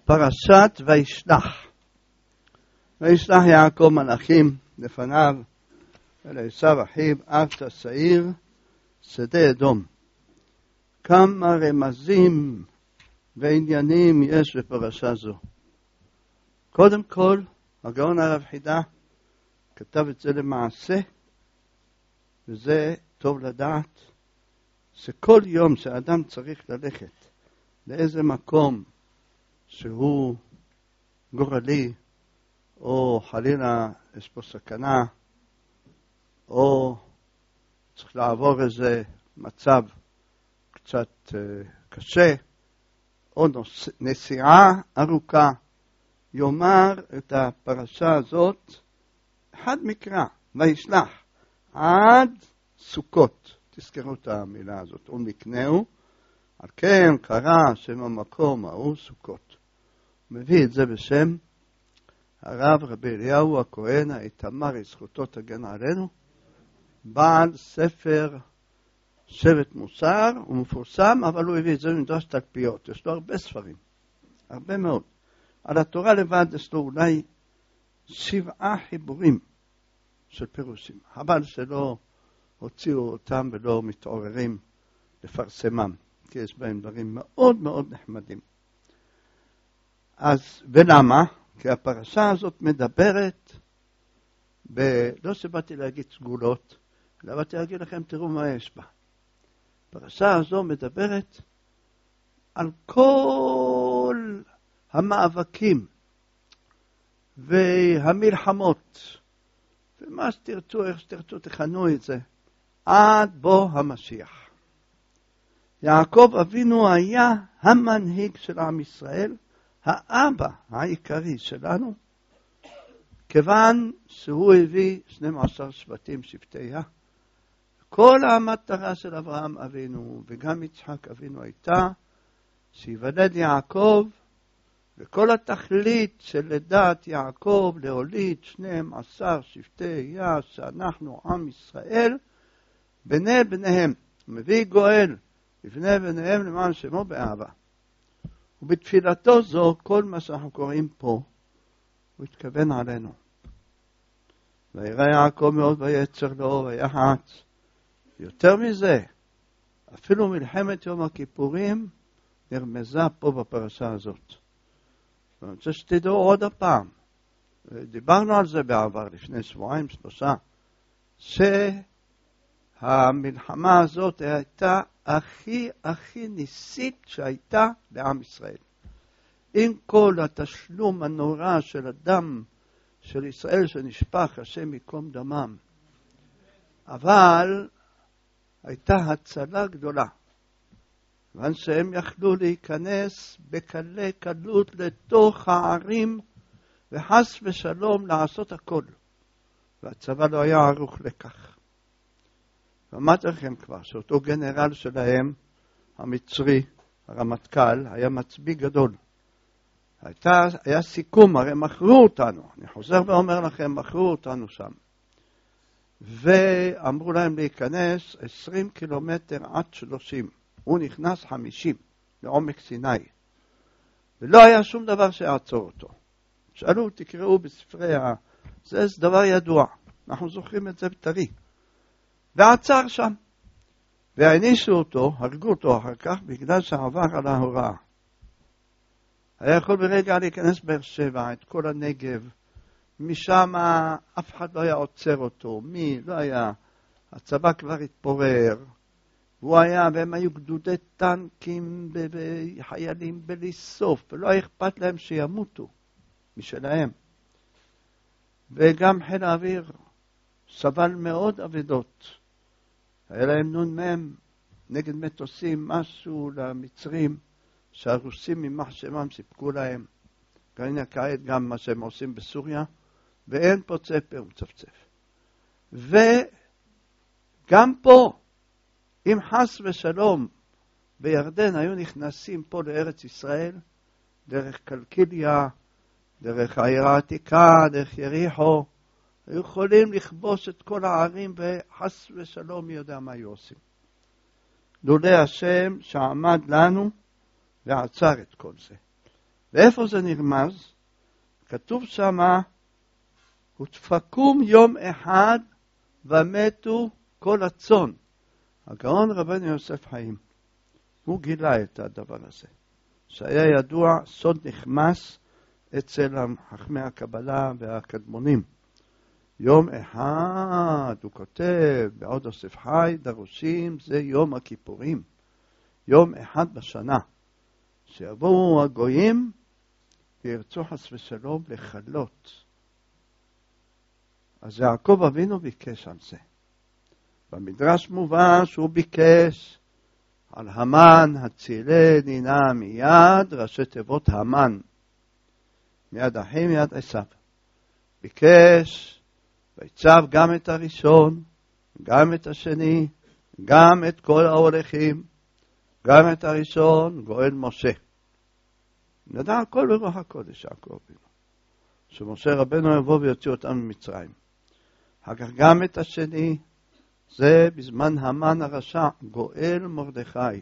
פרשת וישלח. וישלח יעקב מלאכים לפניו אל עשיו אחיו ארצה שעיר שדה אדום. כמה רמזים ועניינים יש בפרשה זו. קודם כל, הגאון הרב חידה כתב את זה למעשה, וזה טוב לדעת שכל יום שאדם צריך ללכת לאיזה מקום שהוא גורלי, או חלילה יש פה סכנה, או צריך לעבור איזה מצב קצת קשה, או נסיעה ארוכה, יאמר את הפרשה הזאת אחד מקרא, וישלח עד סוכות. תזכרו את המילה הזאת, ומקנהו, על כן קרא שם המקום ההוא סוכות. מביא את זה בשם הרב רבי אליהו הכהן האיתמר, זכותו תגן עלינו, בעל ספר שבט מוסר, הוא מפורסם, אבל הוא הביא את זה ממדרש תלפיות. יש לו הרבה ספרים, הרבה מאוד. על התורה לבד יש לו אולי 7 חיבורים של פירושים, אבל שלא הוציאו אותם ולא מתעוררים לפרסמם, כי יש בהם דברים מאוד מאוד נחמדים. אז ולמה? כי הפרשה הזאת מדברת לא שבאתי להגיד סגולות, אלא באתי להגיד לכם, תראו מה יש בה. הפרשה הזו מדברת על כל המאבקים והמלחמות, ומה שתרצו, איך שתרצו, תכנו את זה, עד בוא המשיח. יעקב אבינו היה המנהיג של עם ישראל, האבא העיקרי שלנו, כיוון שהוא הביא 12 שבטים שבטיה. כל המטרה של אברהם אבינו וגם יצחק אבינו הייתה שיוולד יעקב, וכל התכלית של לידת יעקב להוליד 12 שבטיה, שאנחנו עם ישראל, בני בניהם, מביא גואל לבני בניהם למען שמו באהבה. ובתפילתו זו, כל מה שאנחנו קוראים פה, הוא התכוון עלינו. וירא יעקב מאוד ויצר לו ויחץ. יותר מזה, אפילו מלחמת יום הכיפורים נרמזה פה בפרשה הזאת. ואני רוצה שתדעו עוד הפעם, דיברנו על זה בעבר לפני 2-3 שבועות, שהמלחמה הזאת הייתה הכי ניסית שהייתה בעם ישראל. עם כל התשלום הנורא של הדם של ישראל שנשפך, השם יקום דמם. אבל הייתה הצלה גדולה. כיוון שהם יכלו להיכנס בקלי קלות לתוך הערים, וחס ושלום לעשות הכל. והצבא לא היה ערוך לכך. ואמרתי לכם כבר שאותו גנרל שלהם, המצרי, הרמטכ"ל, היה מצביא גדול. היה סיכום, הרי מכרו אותנו. אני חוזר ואומר לכם, מכרו אותנו שם. ואמרו להם להיכנס 20 קילומטר עד 30. הוא נכנס 50 לעומק סיני. ולא היה שום דבר שיעצור אותו. שאלו, תקראו בספרי זה דבר ידוע. אנחנו זוכרים את זה בטרי. ועצר שם. והענישו אותו, הרגו אותו אחר כך, בגלל שעבר על ההוראה. היה יכול ברגע להיכנס באר שבע, את כל הנגב. משם אף אחד לא היה עוצר אותו. מי? לא היה. הצבא כבר התפורר. הוא היה, והם היו גדודי טנקים וחיילים בלי סוף. ולא היה אכפת להם שימותו משלהם. וגם חיל האוויר סבל מאוד אבדות. היה להם נ"מ נגד מטוסים, משהו למצרים, שהרוסים ממחשמם סיפקו להם. כעת גם מה שהם עושים בסוריה, ואין פוצה פה ומצפצף. וגם פה, אם חס ושלום בירדן היו נכנסים פה לארץ ישראל, דרך קלקיליה, דרך העיר העתיקה, דרך יריחו, היו יכולים לכבוש את כל הערים, וחס ושלום מי יודע מה היו עושים. לולא השם שעמד לנו ועצר את כל זה. ואיפה זה נרמז? כתוב שמה, ותפקום יום אחד ומתו כל הצאן. הגאון רבנו יוסף חיים, הוא גילה את הדבר הזה, שהיה ידוע סוד נחמס אצל חכמי הקבלה והקדמונים. יום אחד, הוא כותב בעוד יוסף חי, דרושים זה יום הכיפורים, יום אחד בשנה, שיבואו הגויים וירצו חס ושלום לחלות. אז יעקב אבינו ביקש על זה. במדרש מובא שהוא ביקש על המן הצילני נא מיד, ראשי תיבות המן, מיד אחי מיד עשיו. ביקש ויצב גם את הראשון, גם את השני, גם את כל ההולכים, גם את הראשון גואל משה. נדע הכל ברוח הקודש יעקב אבינו, שמשה רבנו יבוא ויוציא אותם ממצרים. אחר כך גם את השני, זה בזמן המן הרשע, גואל מרדכי.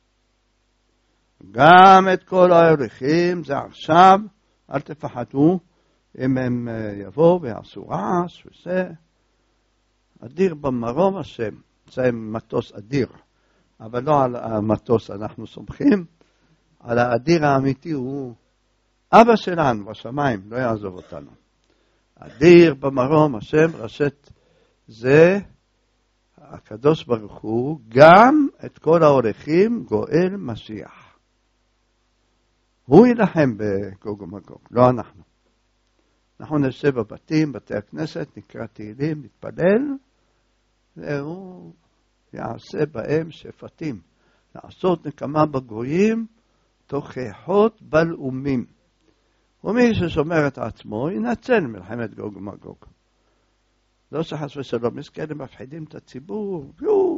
גם את כל ההולכים, זה עכשיו, אל תפחדו, אם הם יבואו ויעשו רעש וזה. אדיר במרום השם, זה מטוס אדיר, אבל לא על המטוס אנחנו סומכים, על האדיר האמיתי הוא אבא שלנו בשמיים, לא יעזוב אותנו. אדיר במרום השם, ראשית זה הקדוש ברוך הוא, גם את כל ההולכים גואל משיח. הוא ילחם בגוג ומגוג, לא אנחנו. אנחנו נשב בבתים, בתי הכנסת, נקרא תהילים, נתפלל, והוא יעשה בהם שפטים. לעשות נקמה בגויים, תוך איכות בלעומים. ומי ששומר את עצמו, ינצל מלחמת גוג ומגוג. לא שחס ושלום, יש כאלה מפחידים את הציבור,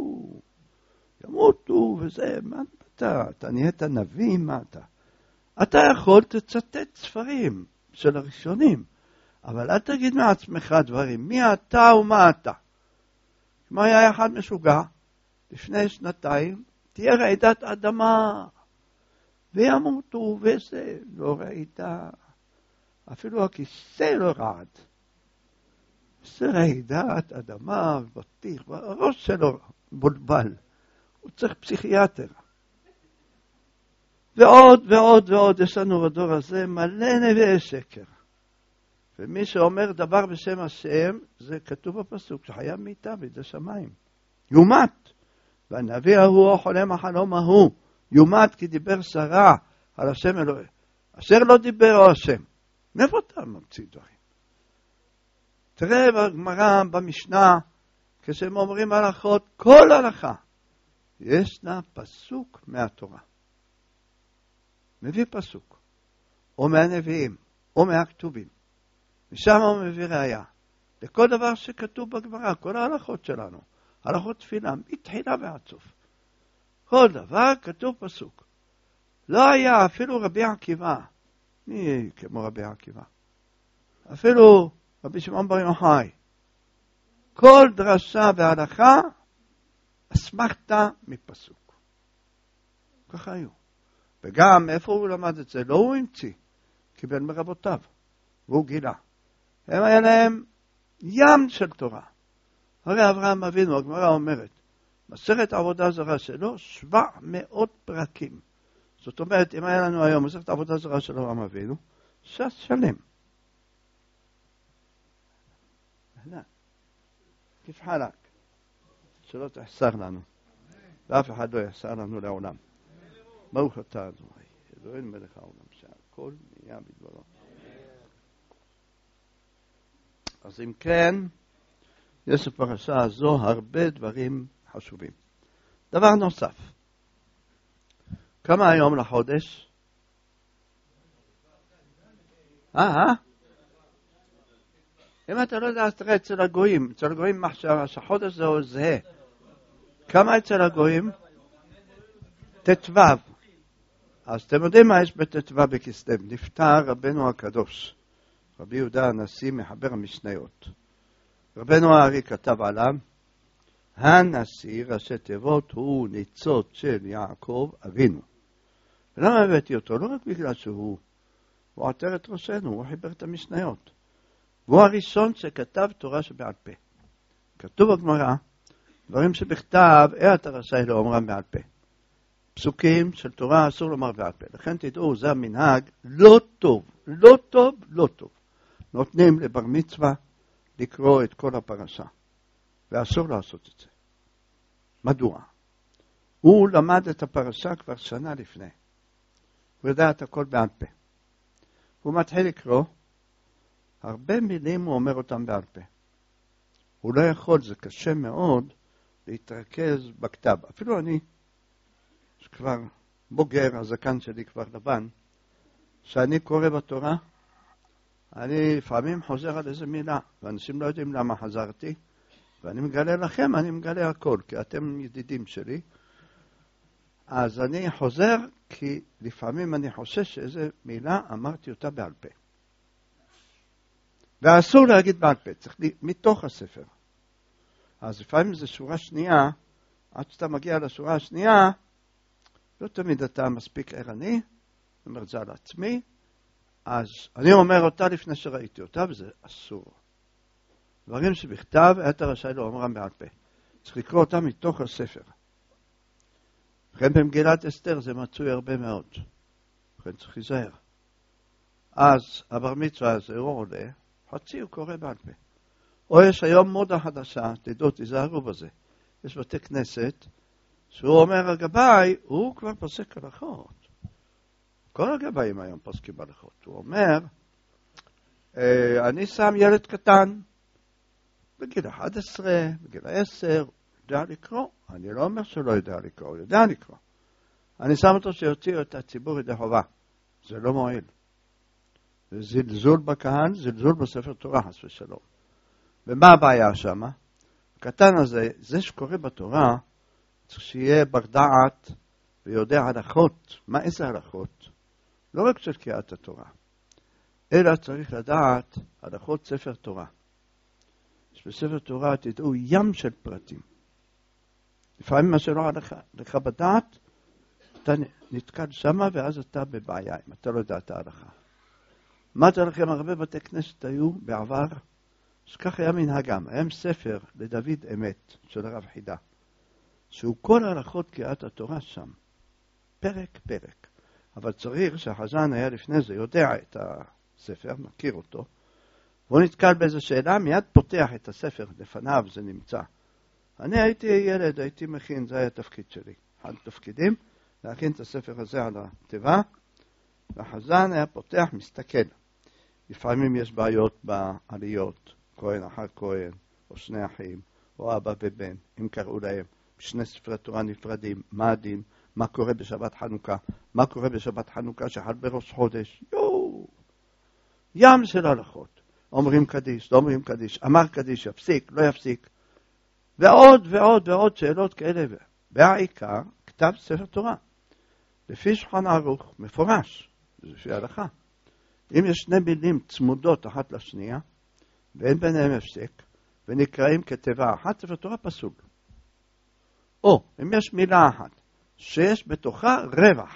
ימותו וזה, מה אתה נהיית נביא, מה אתה? אתה יכול לצטט ספרים של הראשונים, אבל אל תגיד מעצמך דברים, מי אתה ומה אתה? כמו היה אחד משוגע, לפני שנתיים, תהיה רעידת אדמה, וימותו וזה, לא רעידה, אפילו הכיסא לא רעד. זה רעידת אדמה, בטיח, הראש שלו בולבל, הוא צריך פסיכיאטר. ועוד ועוד ועוד, יש לנו בדור הזה מלא נביאי שקר. ומי שאומר דבר בשם השם, זה כתוב בפסוק, שחיה מיתה בידי שמיים. יומת. והנביא ההוא חולם החלום ההוא, יומת כי דיבר שרה על השם אלוהי. אשר לא דיבר או השם. מאיפה אתה ממציא דברים? תראה בגמרא, במשנה, כשהם אומרים הלכות, כל הלכה, ישנה פסוק מהתורה. מביא פסוק, או מהנביאים, או מהכתובים. ושם הוא מביא ראיה. לכל דבר שכתוב בגמרא, כל ההלכות שלנו, הלכות תפילה, מתחילה ועד סוף. כל דבר כתוב פסוק. לא היה אפילו רבי עקיבא, מי כמו רבי עקיבא? אפילו רבי שמעון בר יוחאי. כל דרשה והלכה, אסמכתה מפסוק. ככה היו. וגם איפה הוא למד את זה? לא הוא המציא, קיבל מרבותיו, והוא גילה. הם היה להם ים של תורה. הרי אברהם אבינו, הגמרא אומרת, מסכת עבודה זרה שלו, 700 פרקים. זאת אומרת, אם היה לנו היום מסכת עבודה זרה של אברהם אבינו, ש"ס שלם. כיף חלק, שלא תחסר לנו, ואף אחד לא יחסר לנו לעולם. ברוך אתה אדוני, אלוהינו מלך העולם, שהכל נהיה בדברו. אז אם כן, יש בפרשה הזו הרבה דברים חשובים. דבר נוסף, כמה היום לחודש? אם אתה לא יודע, אז תראה אצל הגויים. אצל הגויים מחשבה שהחודש זהו זהה. כמה אצל הגויים? תתו. אז אתם יודעים מה יש בתתו בכסלו? נפטר רבנו הקדוש, רבי יהודה הנשיא, מחבר המשניות. רבנו הארי כתב עליו, הנשיא, ראשי תיבות, הוא ניצוץ של יעקב אבינו. ולמה הבאתי אותו? לא רק בגלל שהוא הוא עטר את ראשנו, הוא חיבר את המשניות. והוא הראשון שכתב תורה שבעל פה. כתוב בגמרא, דברים שבכתב, אתה רשאי לאומרם בעל פה. פסוקים של תורה אסור לומר בעל פה. לכן תדעו, זה המנהג לא טוב, לא טוב, לא טוב. נותנים לבר מצווה לקרוא את כל הפרשה. ואסור לעשות את זה. מדוע? הוא למד את הפרשה כבר שנה לפני. הוא יודע את הכל בעל פה. הוא מתחיל לקרוא, הרבה מילים הוא אומר אותם בעל פה. הוא לא יכול, זה קשה מאוד להתרכז בכתב. אפילו אני, שכבר בוגר, הזקן שלי כבר לבן, שאני קורא בתורה, אני לפעמים חוזר על איזה מילה, ואנשים לא יודעים למה חזרתי, ואני מגלה לכם, אני מגלה הכל, כי אתם ידידים שלי. אז אני חוזר, כי לפעמים אני חושש שאיזה מילה אמרתי אותה בעל פה. ואסור להגיד בעל פה, צריך מתוך הספר. אז לפעמים זו שורה שנייה, עד שאתה מגיע לשורה השנייה, לא תמיד אתה מספיק ערני, אני אומר את זה על עצמי, אז אני אומר אותה לפני שראיתי אותה, וזה אסור. דברים שבכתב, אתה רשאי לאומרם בעל פה. צריך לקרוא אותם מתוך הספר. לכן במגילת אסתר זה מצוי הרבה מאוד. לכן צריך להיזהר. אז הבר מצווה הזה הוא עולה, חצי הוא קורא בעל פה. או יש היום מודה חדשה, תדעו, תיזהרו בזה. יש בתי כנסת, שהוא אומר הגבאי, הוא כבר פוסק הלכות. כל הגבאים היום פוסקים הלכות. הוא אומר, אני שם ילד קטן, בגיל 11, בגיל 10, יודע לקרוא. אני לא אומר שהוא לא יודע לקרוא, הוא יודע לקרוא. אני שם אותו שיוציאו את הציבור ידי חובה. זה לא מועיל. זה זלזול בקהל, זלזול בספר תורה, חס ושלום. ומה הבעיה שם? הקטן הזה, זה שקורא בתורה, צריך שיהיה בר דעת ויודע הלכות. מה איזה הלכות? לא רק של קריאת התורה, אלא צריך לדעת הלכות ספר תורה. בספר תורה תדעו ים של פרטים. לפעמים מה שלא לך בדעת, אתה נתקל שמה ואז אתה בבעיה, אם אתה לא יודע את ההלכה. אמרתי לכם, הרבה בתי כנסת היו בעבר, שכך היה מנהגם. היה ספר לדוד אמת של הרב חידה, שהוא כל הלכות קריאת התורה שם. פרק פרק. אבל צריך שהחזן היה לפני זה יודע את הספר, מכיר אותו, והוא נתקל באיזו שאלה, מיד פותח את הספר לפניו, זה נמצא. אני הייתי ילד, הייתי מכין, זה היה התפקיד שלי. אחד התפקידים, להכין את הספר הזה על הטבע, והחזן היה פותח, מסתכל. לפעמים יש בעיות בעליות, כהן אחר כהן, או שני אחים, או אבא ובן, אם קראו להם, שני ספרי תורה נפרדים, מה הדין, מה קורה בשבת חנוכה, מה קורה בשבת חנוכה שחל בראש חודש, ים של הלכות. אומרים קדיש, לא אומרים קדיש, אמר קדיש, יפסיק, לא יפסיק, ועוד ועוד ועוד שאלות כאלה. והעיקר, כתב ספר תורה. לפי שולחן ערוך, מפורש, זה לפי ההלכה. אם יש שני מילים צמודות אחת לשנייה, ואין ביניהם הפסק, ונקראים כתיבה אחת, ספר תורה פסול. או, אם יש מילה אחת, שיש בתוכה רווח.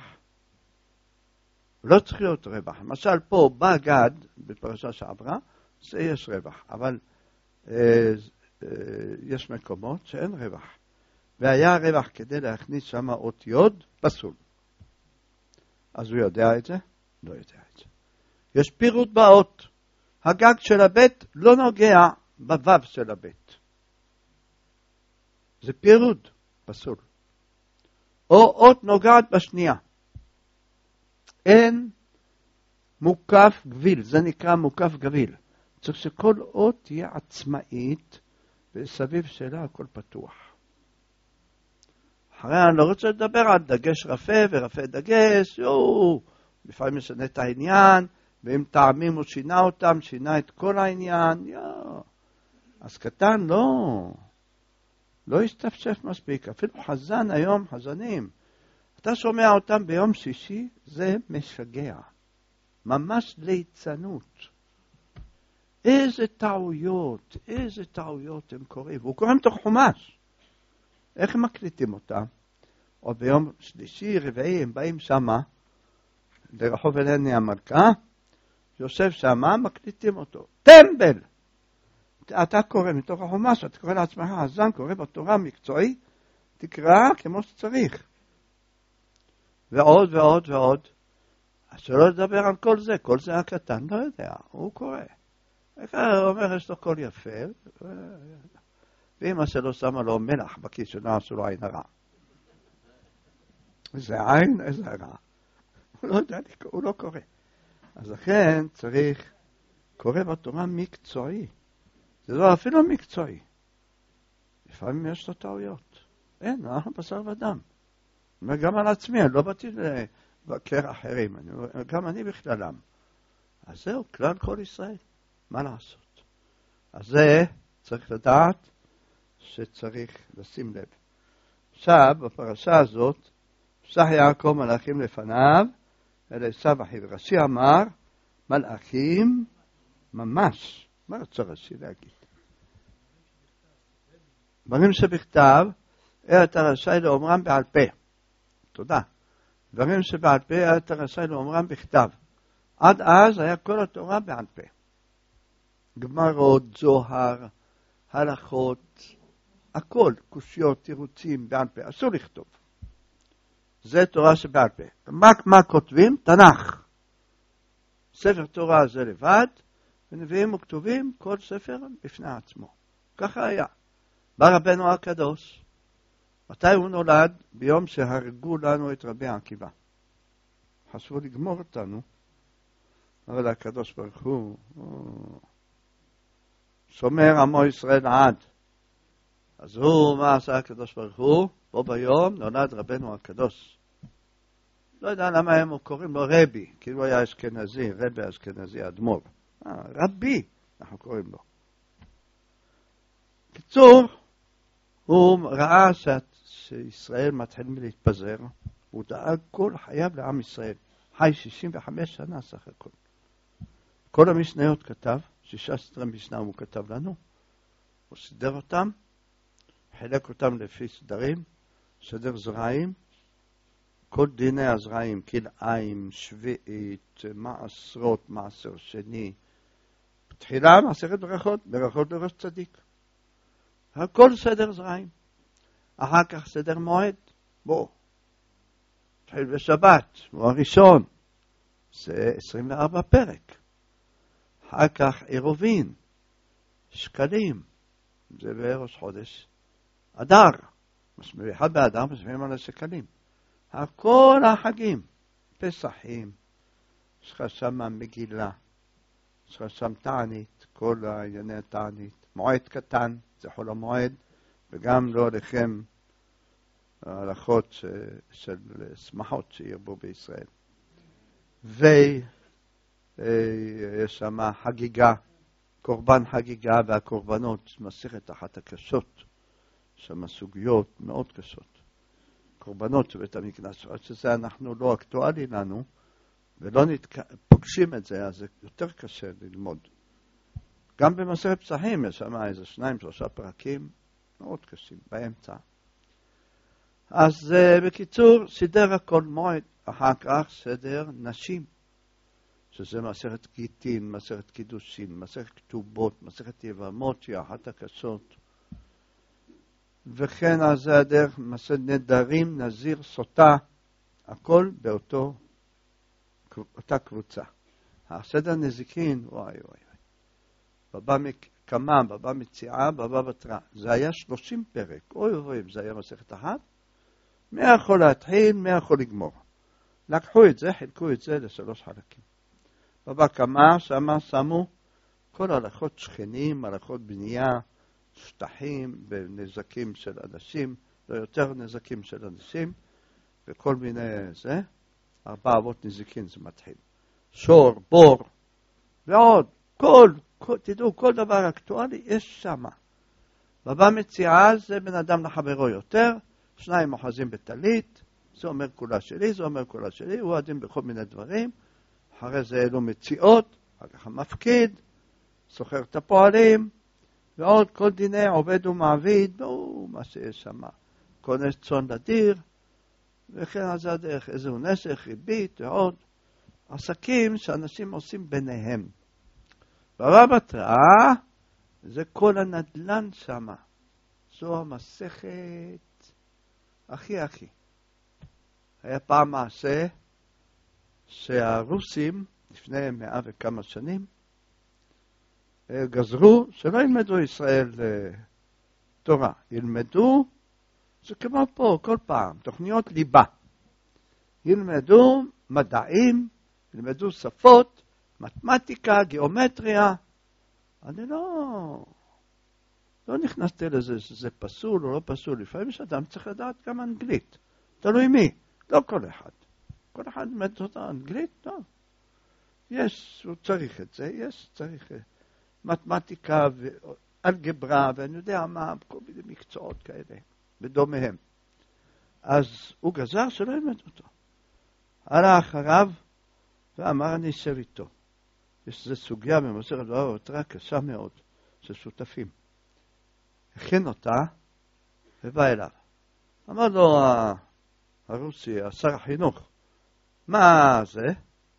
לא צריך להיות רווח. למשל, פה בא גד, בפרשה שעברה, זה יש רווח, אבל יש מקומות שאין רווח. והיה רווח כדי להכניס שם אות יוד, פסול. אז הוא יודע את זה? לא יודע את זה. יש פירוט באות. הגג של הבית לא נוגע בוו של הבית. זה פירוט, פסול. או אות נוגעת בשנייה. אין מוקף גביל, זה נקרא מוקף גביל. צריך שכל אות תהיה עצמאית, וסביב שלה הכל פתוח. אחרי אני לא רוצה לדבר על דגש רפה ורפה דגש, לפעמים משנה את העניין, ואם טעמים הוא שינה אותם, שינה את כל העניין, אז קטן לא יסתפשף מספיק. אפילו חזן היום, חזנים, אתה שומע אותם ביום שישי, זה משגע. ממש ליצנות. איזה טעויות הם קוראים. והוא קורא מתוך חומש. איך הם מקליטים אותם? או ביום שלישי, רביעי, הם באים שמה, לרחוב אלני המלכה, יושב שמה, מקליטים אותו. טמבל! אתה קורא מתוך החומש, אתה קורא לעצמך, הזן קורא בתורה מקצועי, תקרא כמו שצריך. ועוד ועוד ועוד. אז שלא לדבר על כל זה הקטן, לא יודע, הוא קורא. הוא אומר, יש לו קול יפה, ואמא שלו שמה לו מלח בכיס שלו, עשו לו עין הרע. זה עין, איזה הרע. הוא לא יודע, הוא לא קורא. אז לכן צריך, קורא בתורה מקצועי. זה לא אפילו מקצועי. לפעמים יש לו טעויות. אין, אנחנו בשר ודם. גם על עצמי, אני לא באתי לבקר אחרים, גם אני בכללם. אז זהו, כלל כל ישראל. מה לעשות? אז זה צריך לדעת שצריך לשים לב. עכשיו, בפרשה הזאת, פסח יעקב מלאכים לפניו, אל עשיו אחיו. רש"י אמר, מלאכים ממש. מה רצה רש"י להגיד? דברים שבכתב, אתה רשאי לאומרם בעל פה. תודה. דברים שבעל פה, אתה רשאי לאומרם בכתב. עד אז היה כל התורה בעל פה. גמרות, זוהר, הלכות, הכל, קושיות, תירוצים, בעל פה. אסור לכתוב. זה תורה שבעל פה. מה כותבים? תנ"ך. ספר תורה זה לבד, ונביאים וכתובים כל ספר בפני עצמו. ככה היה. בא רבנו הקדוש. מתי הוא נולד? ביום שהרגו לנו את רבי עקיבא. חשבו לגמור אותנו, אבל הקדוש ברוך הוא שומר עמו ישראל עד. אז הוא, מה עשה הקדוש ברוך הוא? בו ביום נולד רבנו הקדוש. לא יודע למה הם קוראים לו רבי, כאילו היה אשכנזי, רבי אשכנזי אדמו"ר. רבי, אנחנו קוראים לו. קיצור, הוא ראה שישראל מתחיל להתפזר, הוא דאג כל חייו לעם ישראל. חי 65 שנה סך הכל. כל המשניות כתב, 16 משנה הוא כתב לנו, הוא סידר אותם, חילק אותם לפי סדרים, סדר זרעים, כל דיני הזרעים, כלאיים, שביעית, מעשרות, מעשר שני, תחילה מעשרת ברכות, ברכות לראש צדיק. הכל סדר זרעים. אחר כך סדר מועד, בוא. תחיל בשבת, הוא הראשון. זה 24 פרק. אחר כך עירובין, שקלים, זה בראש חודש. אדר, אחד באדר, משמיעים על השקלים. הכל החגים, פסחים, יש לך שם מגילה, יש לך שם תענית, כל הענייני התענית, מועד קטן, זה חול המועד, וגם לא לכם הלכות של שמחות שירבו בישראל. ויש שם חגיגה, קורבן חגיגה, והקורבנות, מסכת אחת הקשות, שם סוגיות מאוד קשות. קורבנות בבית המקדש, עד שזה אנחנו לא אקטואלי לנו, ולא פוגשים את זה, אז זה יותר קשה ללמוד. גם במסכת פסחים יש שם איזה 2-3 פרקים מאוד קשים, באמצע. אז בקיצור, סידר הכל מועד, אחר כך סדר נשים, שזה מסכת גיטין, מסכת קידושין, מסכת כתובות, מסכת יבמות, שהיא אחת הקשות. וכן אז זה הדרך, מסכת נדרים, נזיר, סוטה, הכל באותה קבוצה. הסדר נזיקין, וואי וואי. בבא קמה, בבא מציעה, בבא בתרא. זה היה 30 פרק. אוי אוי, זה היה מסכת אחת. מי יכול להתחיל, מי יכול לגמור. לקחו את זה, חילקו את זה ל3 חלקים. בבא קמה, שמה שמו כל הלכות שכנים, הלכות בנייה, שטחים ונזקים של אנשים, לא יותר נזקים של אנשים, וכל מיני זה. 4 אבות נזיקין זה מתחיל. שור, בור, ועוד, תדעו, כל דבר אקטואלי יש שם. בבא מציעה זה בן אדם לחברו יותר, 2 אוחזים בטלית, זה אומר כולה שלי, זה אומר כולה שלי, הוא עדים בכל מיני דברים, אחרי זה אלו מציאות, אחר כך המפקיד, סוחר את הפועלים, ועוד כל דיני עובד ומעביד, מה שיש שם, כונס צאן לדיר, וכן אז הדרך, איזהו נסך, ריבית ועוד, עסקים שאנשים עושים ביניהם. בבא בתרא זה כל הנדל"ן שמה. זו המסכת הכי. היה פעם מעשה שהרוסים לפני 100 וכמה שנים גזרו שלא ילמדו ישראל תורה. ילמדו, זה כמו פה כל פעם, תוכניות ליבה. ילמדו מדעים, ילמדו שפות, מתמטיקה, גיאומטריה. אני לא נכנסתי לזה שזה פסול או לא פסול. לפעמים שאדם צריך לדעת גם אנגלית. תלוי מי, לא כל אחד. כל אחד למד אותה אנגלית, לא. הוא צריך את זה, צריך מתמטיקה ואלגברה, ואני יודע מה, כל מיני מקצועות כאלה, בדומיהם. אז הוא גזר שלא ילמד אותו. הלך הרב ואמר אני אשב איתו. יש איזו סוגיה במסכת בבא בתרא קשה מאוד, של שותפים. הכין אותה ובא אליו. אמר לו הרוסי, שר החינוך, מה זה?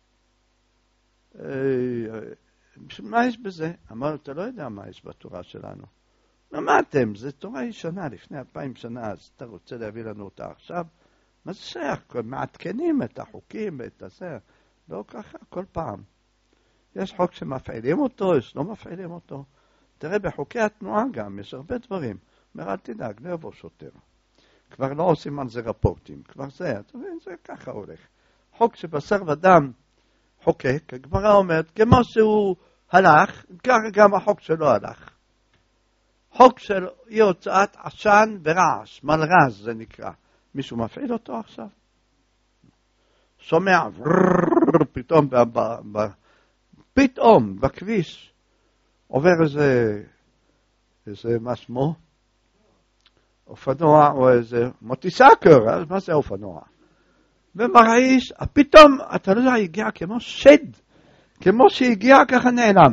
מה יש בזה? אמר לו, אתה לא יודע מה יש בתורה שלנו. מה אתם? זו תורה ישנה, לפני 2000 שנה, אז אתה רוצה להביא לנו אותה עכשיו? מה זה שייך? מעדכנים את החוקים ואת הזה. לא ככה, כל פעם. יש חוק שמפעילים אותו, יש לא מפעילים אותו. תראה, בחוקי התנועה גם, יש הרבה דברים. אומר, אל תדאג, לא יבוא שוטר. כבר לא עושים על זה רפורטים. כבר זה, אתה מבין, זה ככה הולך. חוק שבשר ודם חוקק, הגמרא אומרת, כמו שהוא הלך, ככה גם החוק שלו הלך. חוק של אי הוצאת עשן ורעש, מלרז זה נקרא. מישהו מפעיל אותו עכשיו? שומע, פתאום בכביש עובר איזה מה שמו? אופנוע או איזה מוטיסקר, אז מה זה אופנוע? ומרעיש, פתאום, אתה לא יודע, הגיע כמו שד, כמו שהגיע ככה נעלם.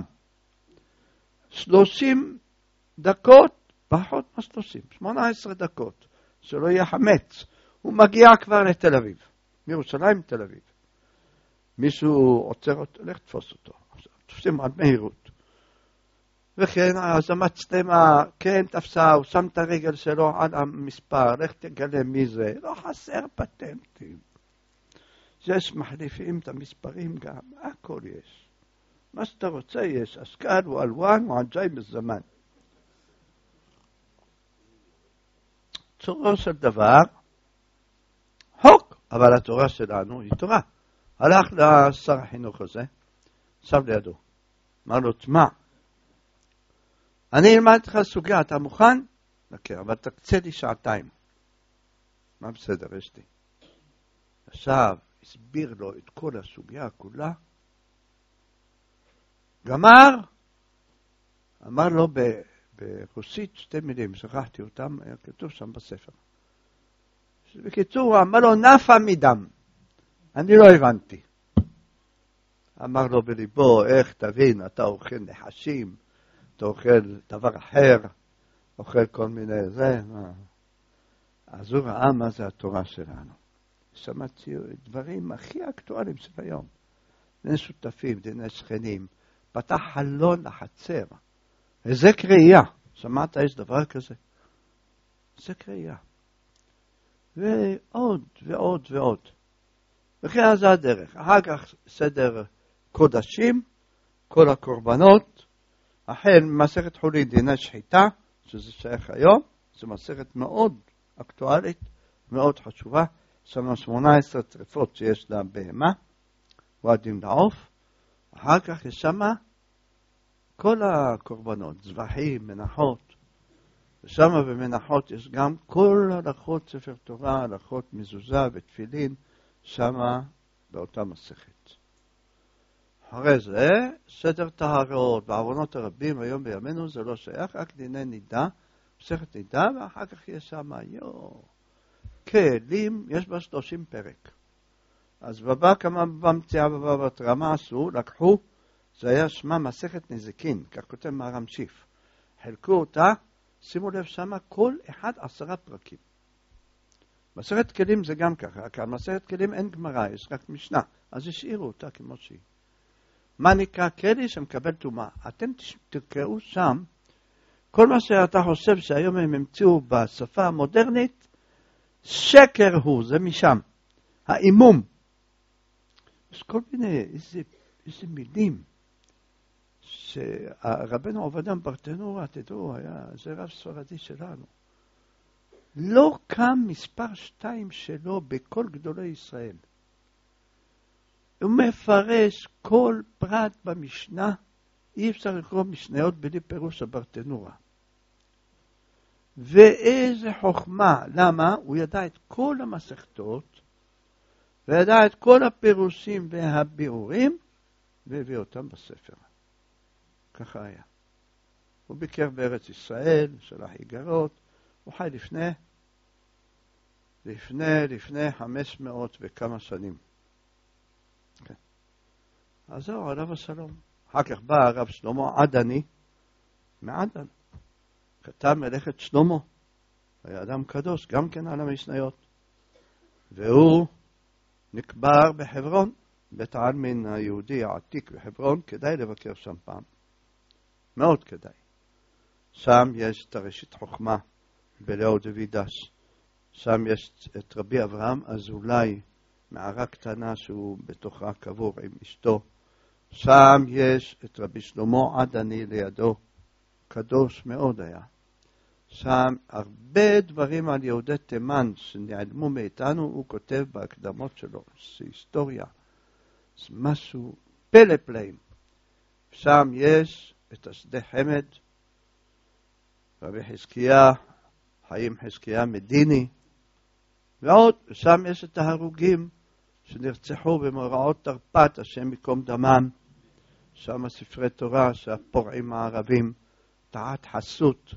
30 דקות, פחות מה-30, 18 דקות, שלא יהיה חמץ. הוא מגיע כבר לתל אביב, מירושלים לתל אביב. מישהו עוצר אותו, לך תפוס אותו. תופסים עד מהירות. וכן, אז המצלמה, כן תפסה, הוא שם את הרגל שלו על המספר, לך תגלה מי זה. לא חסר פטנטים. יש מחליפים את המספרים גם, הכל יש. מה שאתה רוצה יש, אשכל ואלואן ועג'אי בזמן. צורו של דבר, חוק, אבל התורה שלנו היא תורה. הלך לשר החינוך הזה, שב לידו, אמר לו, תשמע, אני אלמד לך סוגיה, אתה מוכן? כן, אבל תקצה לי 2 שעות. מה בסדר, יש לי. עכשיו, הסביר לו את כל הסוגיה כולה, גמר, אמר לו ברוסית 2 מילים, שכחתי אותם, היה כתוב שם בספר. בקיצור, הוא אמר לו, נפה מדם. אני לא הבנתי. אמר לו בליבו, איך תבין, אתה אוכל נחשים, אתה אוכל דבר אחר, אוכל כל מיני זה. אז הוא ראה מה זה התורה שלנו. שמעתי דברים הכי אקטואליים של היום. דיני שותפים, דיני שכנים, פתח חלון לחצר. איזה קריאה. שמעת, יש דבר כזה? זה קריאה. ועוד ועוד ועוד. וכן זה הדרך. אחר כך סדר קודשים, כל הקורבנות, החל מסכת חולין דיני שחיטה, שזה שייך היום, זו מסכת מאוד אקטואלית, מאוד חשובה, שם 18 טרפות שיש לה בהמה, ועדים לעוף, אחר כך יש שם כל הקורבנות, זבחים, מנחות, ושם במנחות יש גם כל הלכות ספר תורה, הלכות מזוזה ותפילין, שם באותה מסכת. אחרי זה, סדר טהרות, בעוונות הרבים היום בימינו זה לא שייך, רק דיני נידה, מסכת נידה, ואחר כך יש שם, כלים, יש בה 30 פרק. אז בבא כמה במציאה בבא בתרא, מה עשו? לקחו, זה היה שמה מסכת נזיקין, כך כותב מהר"ם שיף. חלקו אותה, שימו לב שמה, כל אחד 10 פרקים. מסכת כלים זה גם ככה, כי על מסכת כלים אין גמרא, יש רק משנה, אז השאירו אותה כמו שהיא. מה נקרא כלי שמקבל טומאה? אתם תקראו שם, כל מה שאתה חושב שהיום הם המציאו בשפה המודרנית, שקר הוא, זה משם. האימום. יש כל מיני, איזה מילים, שרבנו עובדיה מברטנורה, תדעו, זה רב ספרדי שלנו. לא קם מספר 2 שלו בכל גדולי ישראל. הוא מפרש כל פרט במשנה, אי אפשר לקרוא משניות בלי פירוש הברטנורה. ואיזה חוכמה, למה? הוא ידע את כל המסכתות, וידע את כל הפירושים והביאורים, והביא אותם בספר. ככה היה. הוא ביקר בארץ ישראל, שלח איגרות, הוא חי לפני 500 וכמה שנים. כן. אז זהו, עליו השלום. אחר כך בא הרב שלמה עדני, מעדן. כתב מלאכת שלמה. היה אדם קדוש, גם כן על המשניות. והוא נקבר בחברון, בית העלמין היהודי העתיק בחברון, כדאי לבקר שם פעם. מאוד כדאי. שם יש את הראשית חוכמה בלאו דוידש. שם יש את רבי אברהם אזולאי, מערה קטנה שהוא בתוכה קבור עם אשתו. שם יש את רבי שלמה עדני לידו, קדוש מאוד היה. שם הרבה דברים על יהודי תימן שנעלמו מאיתנו, הוא כותב בהקדמות שלו, זה היסטוריה, זה משהו פלא פלאים. שם יש את השדה חמד, רבי חזקיה, חיים חזקיה מדיני, ועוד, שם יש את ההרוגים שנרצחו במאורעות תרפ"ט, השם מקום דמם, שם ספרי תורה שהפורעים הערבים, תחת חסות,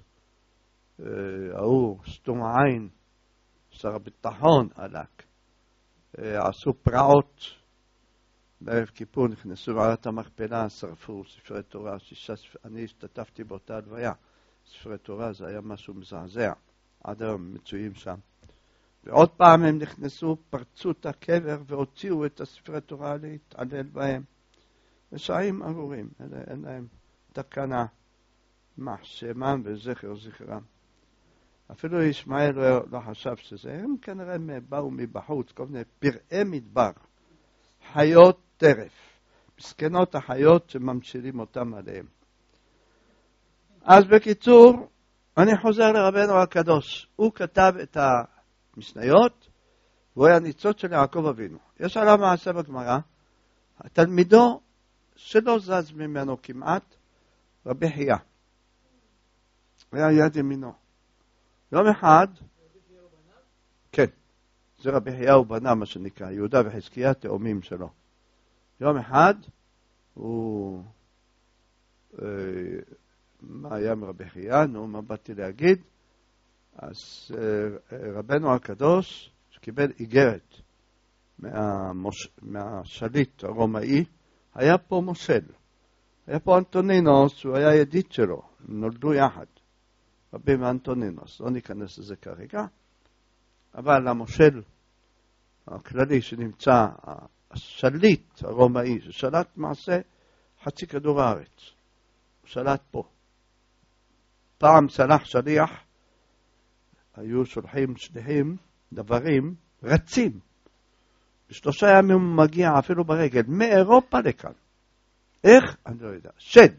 סתום העין, שר הביטחון עלק, עשו פרעות, בערב כיפור נכנסו מערת המכפלה, שרפו ספרי תורה, אני השתתפתי באותה הלוויה, ספרי תורה זה היה משהו מזעזע, עד היום מצויים שם. ועוד פעם הם נכנסו, פרצו את הקבר והוציאו את הספרי תורה להתעלל בהם. ושעים ארורים, אין להם תקנה, מחשמם וזכר זכרם. אפילו ישמעאל לא חשב שזה, הם כנראה באו מבחוץ, כל מיני פרעי מדבר, חיות טרף, מסכנות החיות שממשילים אותם עליהם. אז בקיצור, אני חוזר לרבנו הקדוש, הוא כתב את המשניות, והוא היה ניצוץ של יעקב אבינו. יש עליו מעשה בגמרא, התלמידו שלא זז ממנו כמעט, רבי חייא. היה יד ימינו. יום אחד, כן, זה רבי חייא ובנה מה שנקרא, יהודה וחזקיה תאומים שלו. יום אחד, הוא, מה היה מרבי חייא? נו, מה באתי להגיד? אז רבנו הקדוש, שקיבל איגרת מהשליט הרומאי, היה פה מושל. היה פה אנטונינוס, הוא היה ידיד שלו, הם נולדו יחד. רבי מאנטונינוס, לא ניכנס לזה כרגע, אבל המושל הכללי שנמצא, השליט הרומאי, ששלט מעשה חצי כדור הארץ, הוא שלט פה. פעם שלח שליח, היו שולחים שליחים, דברים, רצים. ב3 ימים הוא מגיע אפילו ברגל, מאירופה לכאן. איך? אני לא יודע. שד.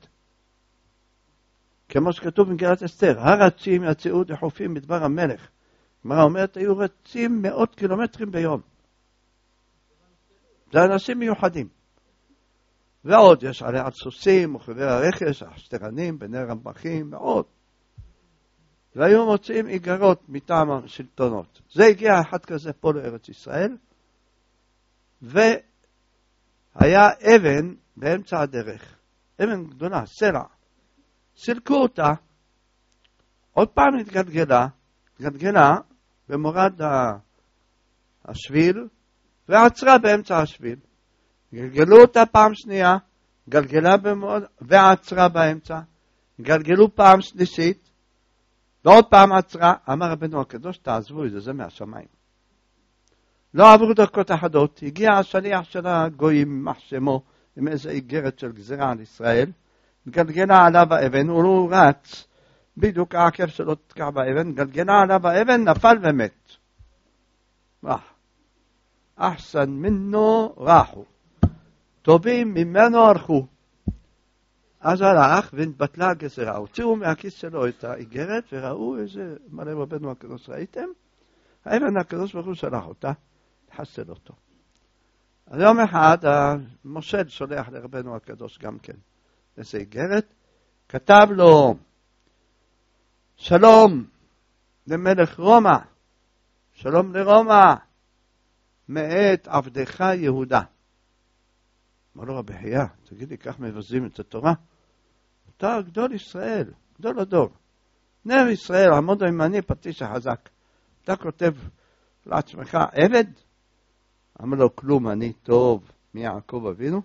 כמו שכתוב במגילת אסתר, הרצים יצאו דחופים מדבר המלך. מה אומרת? היו רצים 100 קילומטרים ביום. זה אנשים מיוחדים. ועוד יש עלי על סוסים, וחבר הרכש, השטרנים, בני רמבחים, ועוד. והיו מוצאים איגרות מטעם השלטונות. זה הגיע אחד כזה פה לארץ ישראל, והיה אבן באמצע הדרך. אבן גדולה, סלע. סילקו אותה, עוד פעם התגלגלה, ומורד השביל, ועצרה באמצע השביל. גלגלו אותה פעם שנייה, גלגלה במורד, ועצרה באמצע. גלגלו פעם שלישית, ועוד פעם עצרה. אמר רבנו הקדוש, תעזבו את זה, זה מהשמיים. לא עברו דקות אחדות, הגיע השליח של הגויים, מחשמו, עם איזו איגרת של גזירה על ישראל, גלגלה עליו האבן, הוא רץ, בדיוק העקב שלו תקע באבן, גלגלה עליו האבן, נפל ומת. אחסן מנו רחו, טובים ממנו ערכו. אז הלך והתבטלה הגזירה, הוציאו מהכיס שלו את האיגרת וראו איזה מלא רבנו הקדוש, ראיתם? האבן הקדוש ברוך הוא שלח אותה, לחסל אותו. אז יום אחד המושל שולח לרבנו הקדוש גם כן איזה איגרת, כתב לו שלום למלך רומא, שלום לרומא, מאת עבדך יהודה. אמר לו רבי חייא, תגיד לי, כך מבזים את התורה? אתה גדול ישראל, גדול הדור. נר ישראל, עמוד הימני, פטיש החזק. אתה כותב לעצמך עבד? אמר לו, כלום, אני טוב מיעקב אבינו.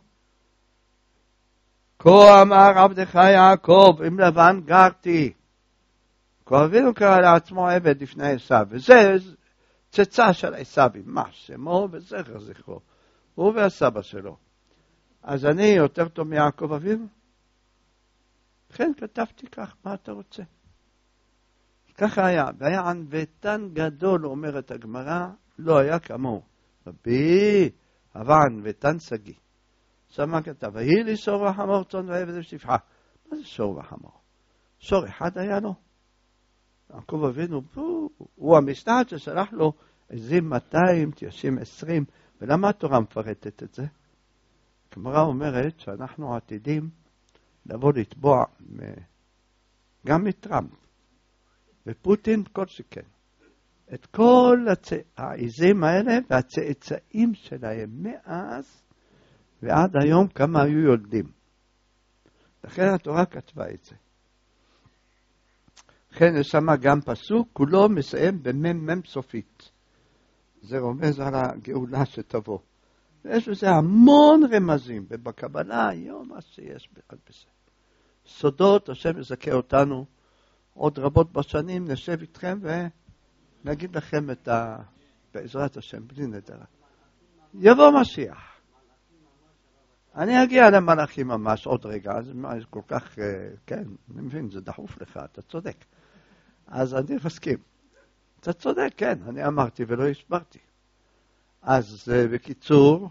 כה אמר עבדך יעקב, עם לבן גרתי. כה אבינו קרא לעצמו עבד לפני עשיו, וזה צאצא של עשיו, מה שמו וזכר זכרו, הוא והסבא שלו. אז אני יותר טוב מיעקב אבינו? כן, כתבתי כך, מה אתה רוצה? ככה היה, והיה ענוותן גדול, אומרת הגמרא, לא היה כמוהו. רבי, אבל ענוותן סגי. עכשיו מה כתב? ויהי לי שור וחמור צאן ועבד ושפחה. מה זה שור וחמור? שור אחד היה לו. יעקב אבינו, הוא המשתת ששלח לו עזים 200, תיישים 20, ולמה התורה מפרטת את זה? הגמרא אומרת שאנחנו עתידים לבוא לתבוע גם מטראמפ ופוטין כל שכן את כל העזים האלה והצאצאים שלהם מאז ועד היום כמה היו יולדים. לכן התורה כתבה את זה. לכן יש שם גם פסוק, כולו מסיים במ"מ סופית. זה רומז על הגאולה שתבוא. ויש בזה המון רמזים, ובקבלה היום מה שיש בזה. סודות, השם יזכה אותנו עוד רבות בשנים, נשב איתכם ונגיד לכם בעזרת השם, בלי נדר. יבוא משיח. אני אגיע למלאכים ממש עוד רגע, זה כל כך, כן, אני מבין, זה דחוף לך, אתה צודק. אז אני מסכים. אתה צודק, כן, אני אמרתי ולא הסברתי. אז בקיצור,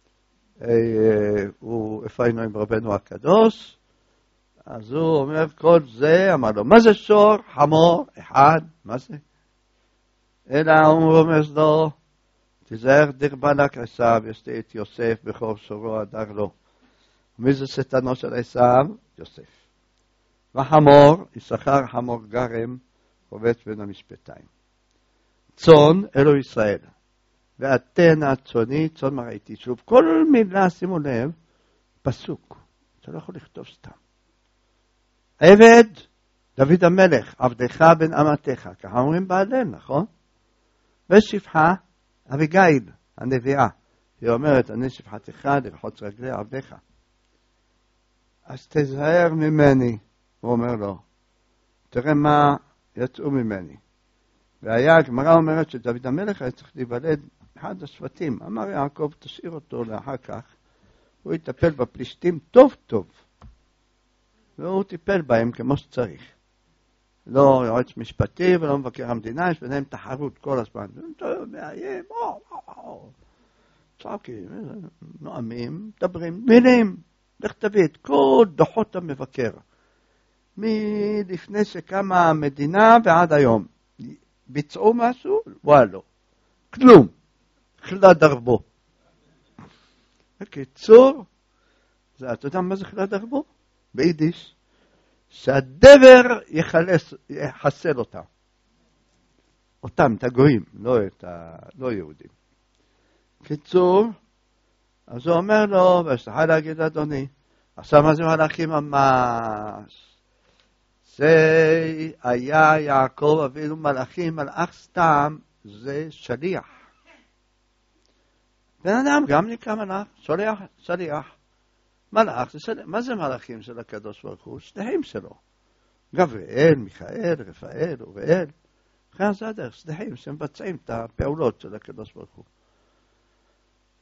איפה היינו עם רבנו הקדוש, אז הוא אומר כל זה, אמר לו, מה זה שור? חמור, אחד, מה זה? אלא הוא רומז לו, תיזהר דיר בלק עשיו, ישתה את יוסף בכור שורו הדר לו. מי זה שטנו של עשיו? יוסף. וחמור, יששכר חמור גרם, חובץ בין המשפטיים. צאן, אלו ישראל. ואתן הצאני, צאן מראיתי. שוב, כל מילה, שימו לב, פסוק. אתה לא יכול לכתוב סתם. עבד, דוד המלך, עבדך בן אמתך. ככה אומרים בהלל, נכון? ושפחה, אביגיל, הנביאה. היא אומרת, אני שפחתך לרחוץ רגלי עבדך. אז תזהר ממני, הוא אומר לו. תראה מה יצאו ממני. והיה, הגמרא אומרת שדוד המלך היה צריך להיוולד אחד השבטים. אמר יעקב, תשאיר אותו לאחר כך. הוא יטפל בפלישתים טוב טוב. והוא טיפל בהם כמו שצריך. לא יועץ משפטי ולא מבקר המדינה, יש ביניהם תחרות כל הזמן. מאיים, צועקים, נועמים, מדברים, מילים. לך תביא את כל דוחות המבקר. מלפני שקמה המדינה ועד היום. ביצעו משהו? וואלו. כלום. חלה דרבו. בקיצור, אתה יודע מה זה חלה דרבו? ביידיש. שהדבר יחסל אותם. אותם, את הגויים, לא יהודים. קיצור, אז הוא אומר לו, ויש לך להגיד אדוני, עכשיו מה זה מלאכים ממש? זה היה יעקב אבינו מלאכים, מלאך סתם, זה שליח. בן אדם גם נקרא מלאך, שליח. מלאך זה שליח. מה זה מלאכים של הקדוש ברוך הוא? שניהם שלו. גבריאל, מיכאל, רפאל, אוריאל. אחרי זה הדרך, שניהם שמבצעים את הפעולות של הקדוש ברוך הוא.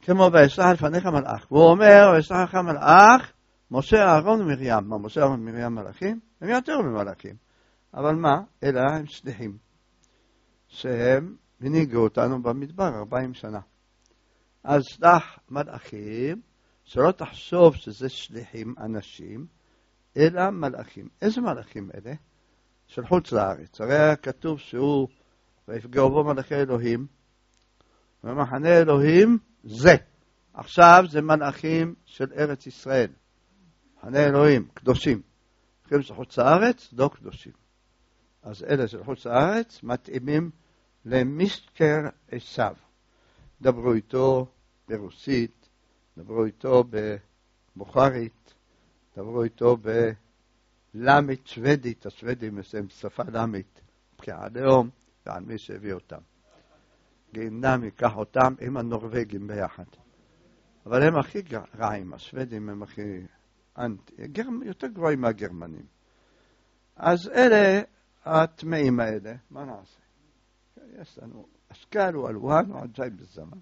כמו וישלח לפניך מלאך. והוא אומר, וישלח לך מלאך, משה, אהרון ומרים. מה, משה, אהרון ומרים מלאכים? הם יותר ממלאכים. אבל מה? אלא הם שליחים. שהם הנהיגו אותנו במדבר 40 שנה. אז שלח מלאכים, שלא תחשוב שזה שליחים אנשים, אלא מלאכים. איזה מלאכים אלה? של חוץ לארץ. הרי היה כתוב שהוא, ויפגעו בו מלאכי אלוהים, ומחנה אלוהים זה. עכשיו זה מלאכים של ארץ ישראל. מחנה אלוהים, קדושים. מלאכים של חוץ לארץ, לא קדושים. אז אלה של חוץ לארץ מתאימים למיסטר עשיו. דברו איתו ברוסית, דברו איתו בבוכרית, דברו איתו בלמית שוודית, השוודים הם שפה למית, כעליהום, ועל מי שהביא אותם. גיהנם ייקח אותם עם הנורווגים ביחד. אבל הם הכי רעים, השוודים הם הכי יותר גרועים מהגרמנים. אז אלה הטמאים האלה, מה נעשה? יש לנו אשכל ואלוהן ועג'ייב בזמן.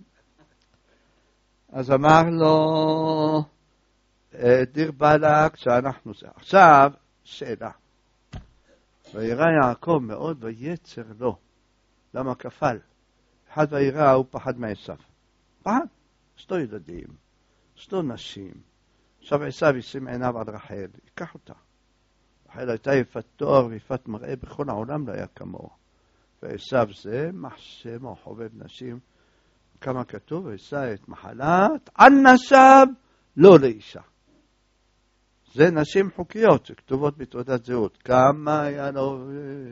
אז אמר לו, דיר בלק שאנחנו זה. עכשיו, שאלה. וירא יעקב מאוד ויצר לו. למה כפל? אחד וירא הוא פחד מעשיו. פחד? יש לו ילדים, יש לו נשים. עכשיו עשיו ישים עיניו על רחל, ייקח אותה. רחל הייתה יפת תואר ויפת מראה בכל העולם לא היה כמוה. ועשיו זה מחשם או חובב נשים. כמה כתוב, עשה את מחלת על נשב, לא לאישה. זה נשים חוקיות שכתובות בתעודת זהות. כמה היה לו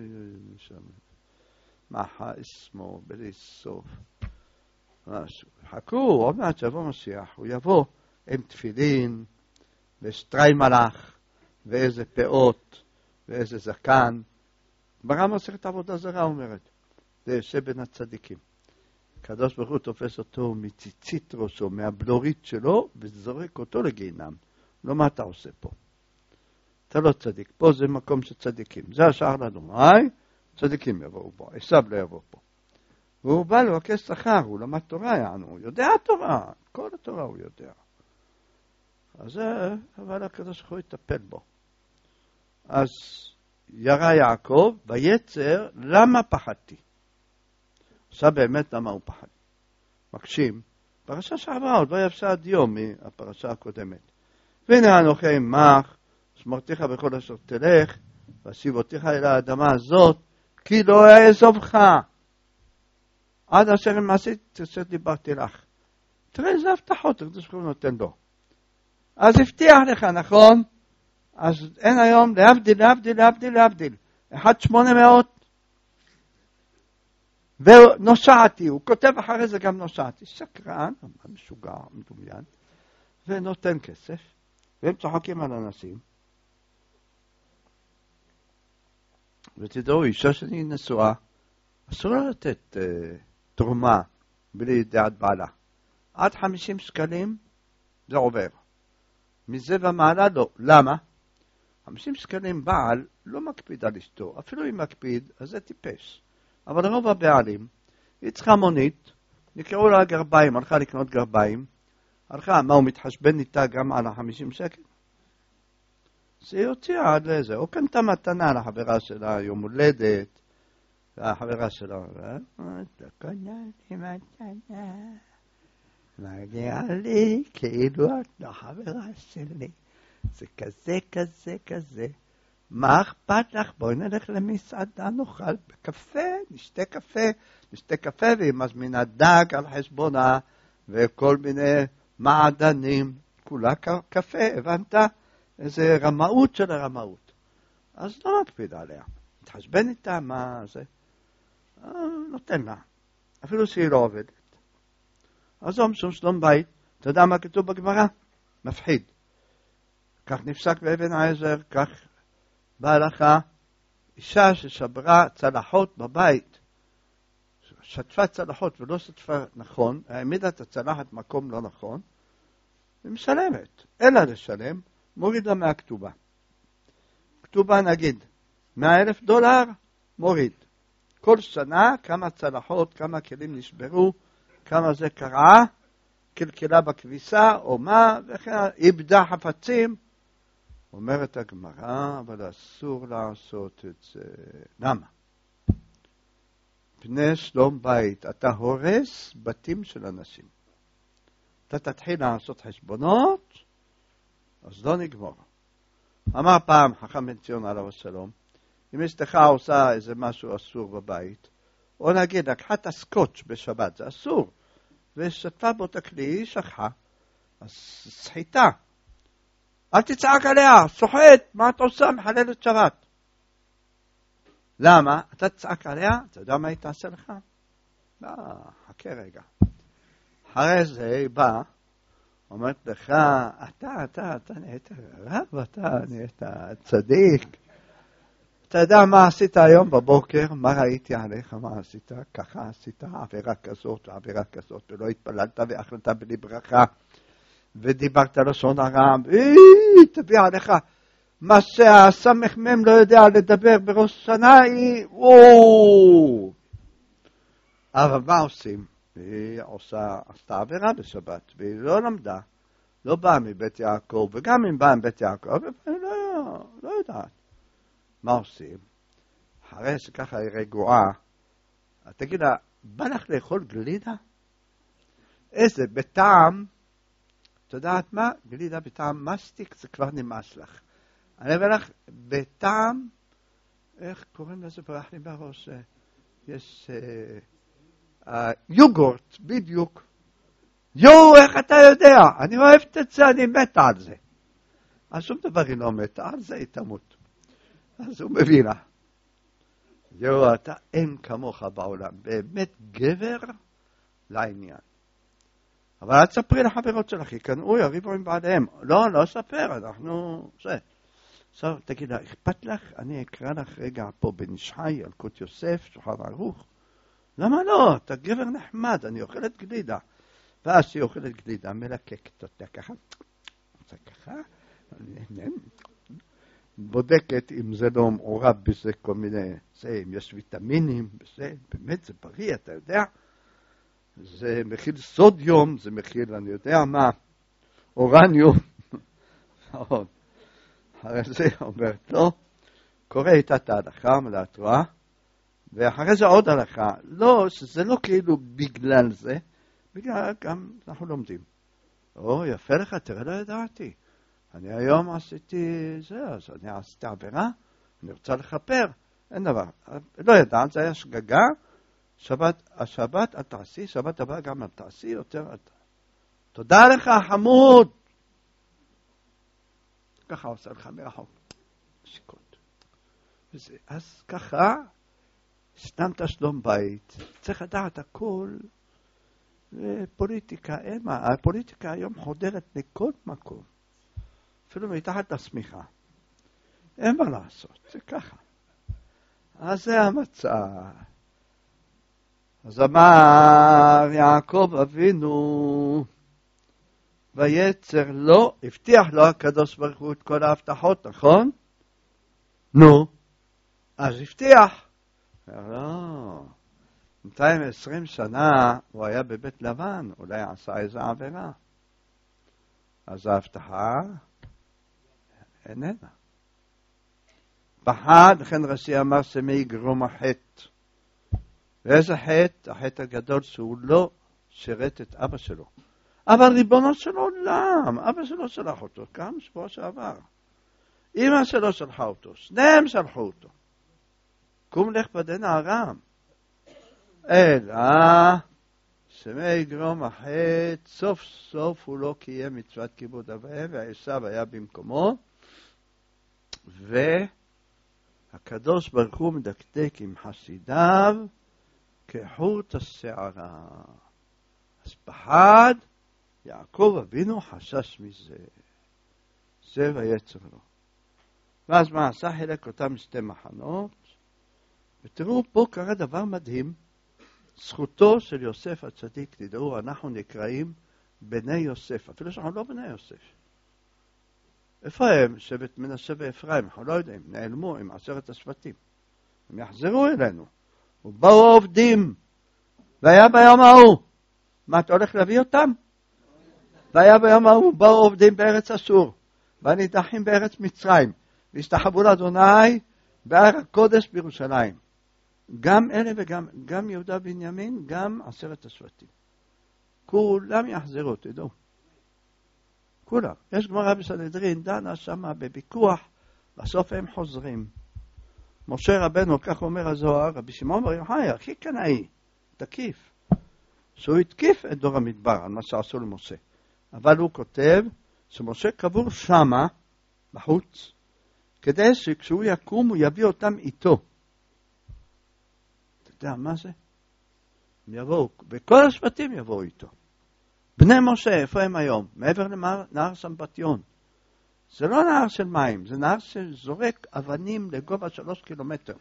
מחה אסמו בלי סוף. משהו. חכו, עוד מעט שיבוא משיח. הוא יבוא עם תפילין ושטרי מלאך ואיזה פאות ואיזה זקן. ברמה מסכת עבודה זרה אומרת. זה יושב בין הצדיקים. הקדוש ברוך הוא תופס אותו מציצית ראשו, מהבלורית שלו, וזורק אותו לגיהנם. לא מה אתה עושה פה. אתה לא צדיק. פה זה מקום של צדיקים. זה השאר לנו. צדיקים יבואו פה. עשיו לא יבוא פה. והוא בא לבקש שכר, הוא למד תורה, יענו. הוא יודע תורה. כל התורה הוא יודע. אז זה, אבל הקדוש ברוך הוא יטפל בו. אז ירא יעקב, ביצר, למה פחדתי? עכשיו באמת למה הוא פחד. מקשים, פרשה שעברה, עוד לא יבשה עד יום מהפרשה הקודמת. והנה אנוכי עמך, שמרתיך בכל אשר תלך, ואשיב אותיך אל האדמה הזאת, כי לא אעזובך. עד אשר אם עשית, אשר דיברתי לך. תראה איזה הבטחות, הקדוש ברוך הוא נותן לו. אז הבטיח לך, נכון? אז אין היום להבדיל. 1-800. ונושעתי, הוא כותב אחרי זה גם נושעתי, שקרן, משוגע, מדומיין, ונותן כסף, והם צוחקים על אנשים. ותדעו, אישה שאני נשואה, אסור לה לתת תרומה בלי דעת בעלה. עד 50 שקלים זה עובר. מזה ומעלה לא. למה? 50 שקלים בעל לא מקפיד על אשתו, אפילו אם מקפיד, אז זה טיפש. אבל רוב הבעלים, היא צריכה מונית, נקראו לה גרביים, הלכה לקנות גרביים, הלכה, מה הוא מתחשבן איתה גם על 50 שקל? זה יוציאה עד לזה, או קנתה מתנה לחברה שלה, יום הולדת, והחברה שלה, קונה לי מתנה, מגיע לי כאילו את לחברה שלי, זה כזה. מה אכפת לך? בואי נלך למסעדה, נאכל בקפה, נשתה קפה, והיא מזמינה דג על חשבונה, וכל מיני מעדנים, כולה קפה, הבנת? איזה רמאות של הרמאות. אז לא מקפיד עליה. מתחשבן איתה, מה זה? נותן לה. אפילו שהיא לא עובדת. אז משום שלום בית, אתה יודע מה כתוב בגמרא? מפחיד. כך נפסק באבן העזר, כך בהלכה, אישה ששברה צלחות בבית, שטפה צלחות ולא שטפה נכון, העמידה את הצלחת מקום לא נכון, היא משלמת. אלא לשלם, מוריד לה מהכתובה. כתובה נגיד, $100,000, מוריד. כל שנה כמה צלחות, כמה כלים נשברו, כמה זה קרה, קלקלה בכביסה, או מה, וכן איבדה חפצים. אומרת הגמרא, אבל אסור לעשות את זה. למה? פני שלום בית, אתה הורס בתים של אנשים. אתה תתחיל לעשות חשבונות, אז לא נגמור. אמר פעם חכם בן ציון עליו השלום, אם אשתך עושה איזה משהו אסור בבית, או נגיד, לקחה את הסקוץ' בשבת, זה אסור, ושטפה בו את הכלי, היא שכחה, אז סחיטה. אל תצעק עליה, סוחט, מה אתה עושה? מחללת שבת. למה? אתה תצעק עליה, אתה יודע מה היא תעשה לך? לא, חכה רגע. אחרי זה היא באה, אומרת לך, אתה נהיית רב, אתה נהיית צדיק. אתה יודע מה עשית היום בבוקר? מה ראיתי עליך? מה עשית? ככה עשית עבירה כזאת ועבירה כזאת, ולא התפללת ואכלת בלי ברכה, ודיברת לשון הרע, תביא עליך. מה שהסמ"ם לא יודע לדבר בראש שנה היא, אבל מה עושים? היא עשתה עבירה בשבת, והיא לא למדה, לא באה מבית יעקב, וגם אם באה מבית יעקב, היא לא יודעת. מה עושים? אחרי שככה היא רגועה, תגיד לה, בא לך לאכול גלידה? איזה, בטעם, אתה יודעת מה? גלידה בטעם מסטיק, זה כבר נמאס לך. אני אומר לך, בטעם, איך קוראים לזה? ברח לי בראש, יש יוגורט, בדיוק. איך אתה יודע? אני אוהבת את זה, אני מתה על זה. אז שום דבר היא לא מתה, על זה היא תמות. אז הוא מביא לה. אתה אין כמוך בעולם, באמת גבר לעניין. אבל אל תספרי לחברות שלך, יקנאו, יריבו עם בעליהם. לא ספר, אנחנו... עכשיו, תגיד לה, אכפת לך? אני אקרא לך רגע פה בן ישחי, ילקוט יוסף, שולחן ערוך. למה לא? אתה גבר נחמד, אני אוכלת גלידה. ואז שהיא אוכלת גלידה, מלקקת אותה ככה. זה ככה? בודקת אם זה לא מעורב בזה כל מיני, אם יש ויטמינים, בזה, באמת זה בריא, אתה יודע? זה מכיל סודיום, זה מכיל, אני יודע מה, אורניום. אחרי זה אומרת לו, קורא איתה את ההלכה מלהתראה, ואחרי זה עוד הלכה. לא, שזה לא כאילו בגלל זה, בגלל גם אנחנו לומדים. יפה לך, תראה, לא ידעתי. אני היום עשיתי זה, אז אני עשיתי עבירה, אני רוצה לחפר, אין דבר. לא ידעת, זה היה שגגה, השבת את תעשי, שבת הבאה גם את תעשי, יותר את... תודה לך, חמוד! ככה עושה לך מרחוק. שיקות. אז ככה, סתמת שלום בית, צריך לדעת הכל, ופוליטיקה, אין מה, הפוליטיקה היום חודרת לכל מקום. אפילו מתחת לשמיכה. אין מה לעשות, זה ככה. אז זה המצב. אז אמר יעקב אבינו, ויצר לו, הבטיח לו הקדוש ברוך הוא את כל ההבטחות, נכון? נו, אז הבטיח. לא, 220 שנה הוא היה בבית לבן, אולי עשה איזו עבירה. אז ההבטחה איננה. פחד, לכן רש"י אמר שמא יגרום החטא. ואיזה חטא? החטא הגדול שהוא לא שירת את אבא שלו. אבל ריבונו של עולם, אבא שלו שלח אותו, כמה שבוע שעבר. אמא שלו שלחה אותו, שניהם שלחו אותו. קום לך בדין הארם. אלא שמא יגרום החטא, סוף סוף הוא לא קיים מצוות כיבוד אב ואם, ועשיו היה במקומו, והקדוש ברוך הוא מדקדק עם חסידיו כחוט השערה. אז פחד, יעקב אבינו חשש מזה. זה ויצר לו. ואז מה עשה? חילק אותם שתי מחנות, ותראו, פה קרה דבר מדהים. זכותו של יוסף הצדיק, תדעו, אנחנו נקראים בני יוסף, אפילו שאנחנו לא בני יוסף. איפה הם? שבט מנשה ואפרים, אנחנו לא יודעים, נעלמו עם 10 השבטים. הם יחזרו אלינו. ובאו עובדים, והיה ביום ההוא. מה, אתה הולך להביא אותם? והיה ביום ההוא באו עובדים בארץ אסור, והנידחים בארץ מצרים, והשתחוו לאדוני בהר הקודש בירושלים. גם אלה וגם, גם יהודה ובנימין, גם 10 השבטים. כולם יחזרו, תדעו. כולם. יש גמרא בסנהדרין, דנה שמה בוויכוח, בסוף הם חוזרים. משה רבנו, כך אומר הזוהר, רבי שמעון בר יוחאי, הכי קנאי, תקיף. שהוא התקיף את דור המדבר על מה שעשו למשה. אבל הוא כותב שמשה קבור שמה, בחוץ, כדי שכשהוא יקום הוא יביא אותם איתו. אתה יודע מה זה? הם יבואו, וכל השבטים יבואו איתו. בני משה, איפה הם היום? מעבר לנהר סמבטיון. זה לא נהר של מים, זה נהר שזורק אבנים לגובה 3 קילומטר.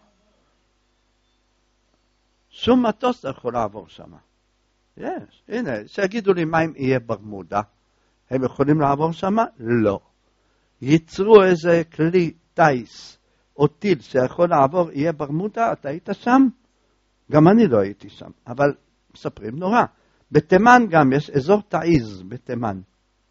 שום מטוס לא יכול לעבור שם. הנה, שיגידו לי מה אם יהיה ברמודה. הם יכולים לעבור שם? לא. ייצרו איזה כלי טייס או טיל שיכול לעבור, יהיה ברמודה, אתה היית שם? גם אני לא הייתי שם, אבל מספרים נורא. בתימן גם יש אזור תעיז בתימן.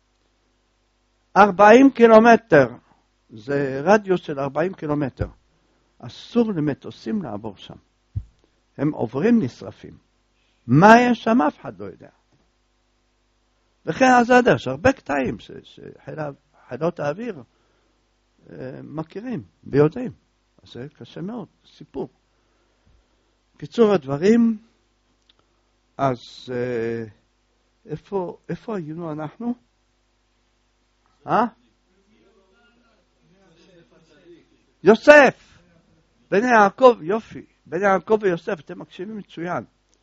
40 קילומטר, זה רדיוס של 40 קילומטר. אסור למטוסים לעבור שם. הם עוברים נשרפים. מה יש שם? אף אחד לא יודע. וכן אז יש הרבה קטעים שחילות האוויר מכירים ויודעים. אז זה קשה מאוד, סיפור. קיצור הדברים, אז איפה היינו אנחנו? יוסף! בני יעקב, יופי. בני יעקב ויוסף, אתם מקשיבים מצוין.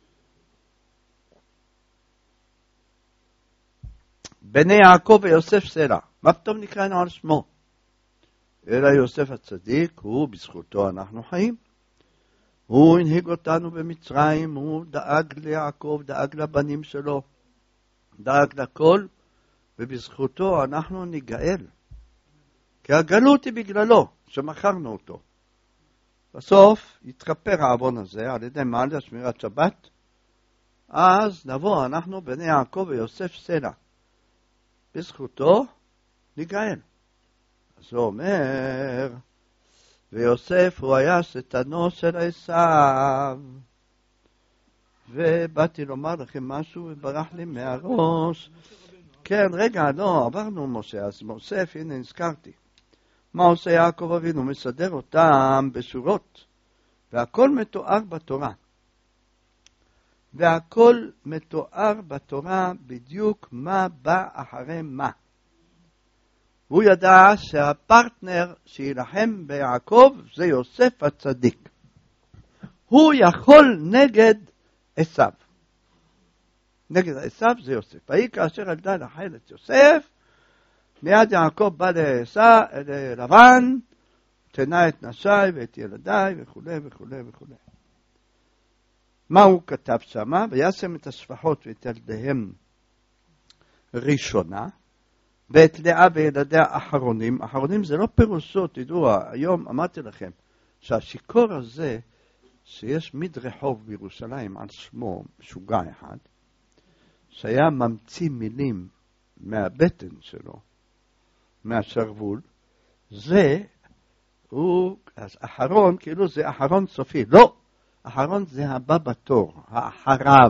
בני יעקב ויוסף סלע. מה פתאום נקראנו על שמו? אלא יוסף הצדיק, הוא בזכותו אנחנו חיים. הוא הנהיג אותנו במצרים, הוא דאג ליעקב, דאג לבנים שלו, דאג לכל, ובזכותו אנחנו ניגאל. כי הגלות היא בגללו, שמכרנו אותו. בסוף יתכפר העוון הזה על ידי מעל שמירת שבת, אז נבוא אנחנו בני יעקב ויוסף סלע. בזכותו ניגאל. אז הוא אומר, ויוסף הוא היה שטנו של עשיו. ובאתי לומר לכם משהו וברח לי מהראש. כן, רגע, לא, עברנו משה, אז מוסף, הנה נזכרתי. מה עושה יעקב אבינו? מסדר אותם בשורות. והכל מתואר בתורה. והכל מתואר בתורה בדיוק מה בא אחרי מה. הוא ידע שהפרטנר שילחם ביעקב זה יוסף הצדיק. הוא יכול נגד עשיו. נגד עשיו זה יוסף. והיא כאשר ילדה לחייל את יוסף, מיד יעקב בא ללבן, תנה את נשיי ואת ילדיי וכו' וכו' וכו'. מה הוא כתב שמה? וישם את השפחות ואת ילדיהם ראשונה, ואת לאה וילדיה אחרונים. אחרונים זה לא פירושו, תדעו, היום אמרתי לכם, שהשיקור הזה, שיש מדרחוב בירושלים על שמו, משוגע אחד, שהיה ממציא מילים מהבטן שלו, מהשרוול, זה, הוא, אז אחרון, כאילו זה אחרון סופי. לא, אחרון זה הבא בתור, האחריו.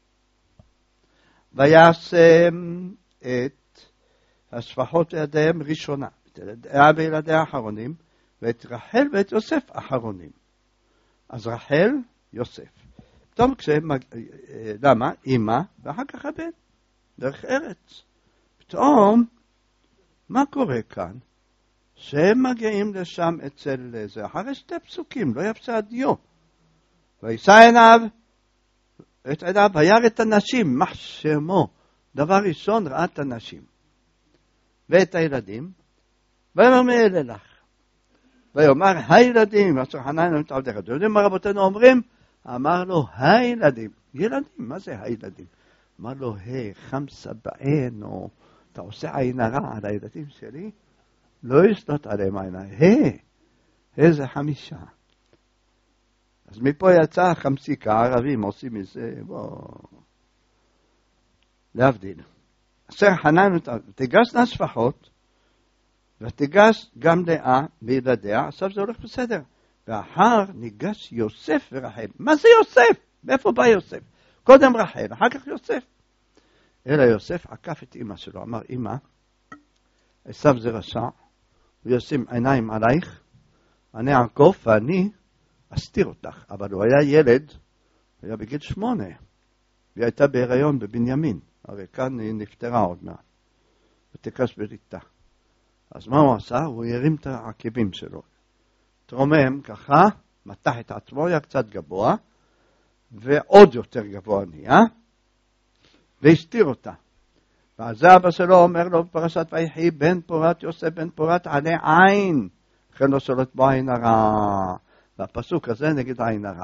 וישם את השפחות ידיהם ראשונה, את ילדיה האחרונים, ואת רחל ואת יוסף אחרונים. אז רחל, יוסף. פתאום כשהם, למה? אמא, ואחר כך הבן, דרך ארץ. פתאום, מה קורה כאן? שהם מגיעים לשם אצל זה, אחרי 2 פסוקים, לא יפסה הדיו. וישא עיניו, את עיניו, וירא את הנשים, מחשמו. דבר ראשון, ראה את הנשים. ואת הילדים, ויאמר מי אלה לך? ויאמר, הילדים, אשר חנן את עבדך. אתם יודעים מה רבותינו אומרים? אמר לו, הילדים. ילדים, מה זה הילדים? אמר לו, חמסה בעינו, אתה עושה עין הרע על הילדים שלי? לא ישלוט עליהם עין הרע. איזה 5. אז מפה יצא חמסיקה, הערבים עושים מזה, בוא, להבדיל. אשר חנן ותיגשנה שפחות, ותיגש גם לאה וילדיה, עכשיו זה הולך בסדר. ואחר ניגש יוסף ורחל. מה זה יוסף? מאיפה בא יוסף? קודם רחל, אחר כך יוסף. אלא יוסף עקף את אמא שלו, אמר, אמא, עשיו זה רשע, הוא ישים עיניים עלייך, אני אעקוף ואני אסתיר אותך. אבל הוא היה ילד, הוא היה בגיל 8, והיא הייתה בהיריון בבנימין, הרי כאן היא נפטרה עוד מעט, ותקש בריתה. אז מה הוא עשה? הוא הרים את העקבים שלו. תרומם ככה, מתח את עצמו, היה קצת גבוה, ועוד יותר גבוה נהיה, והסתיר אותה. ואז אבא שלו אומר לו בפרשת ויחי, בן פורת יוסף בן פורת עלי עין, לכן לא שולט בו עין הרע. והפסוק הזה נגד עין הרע.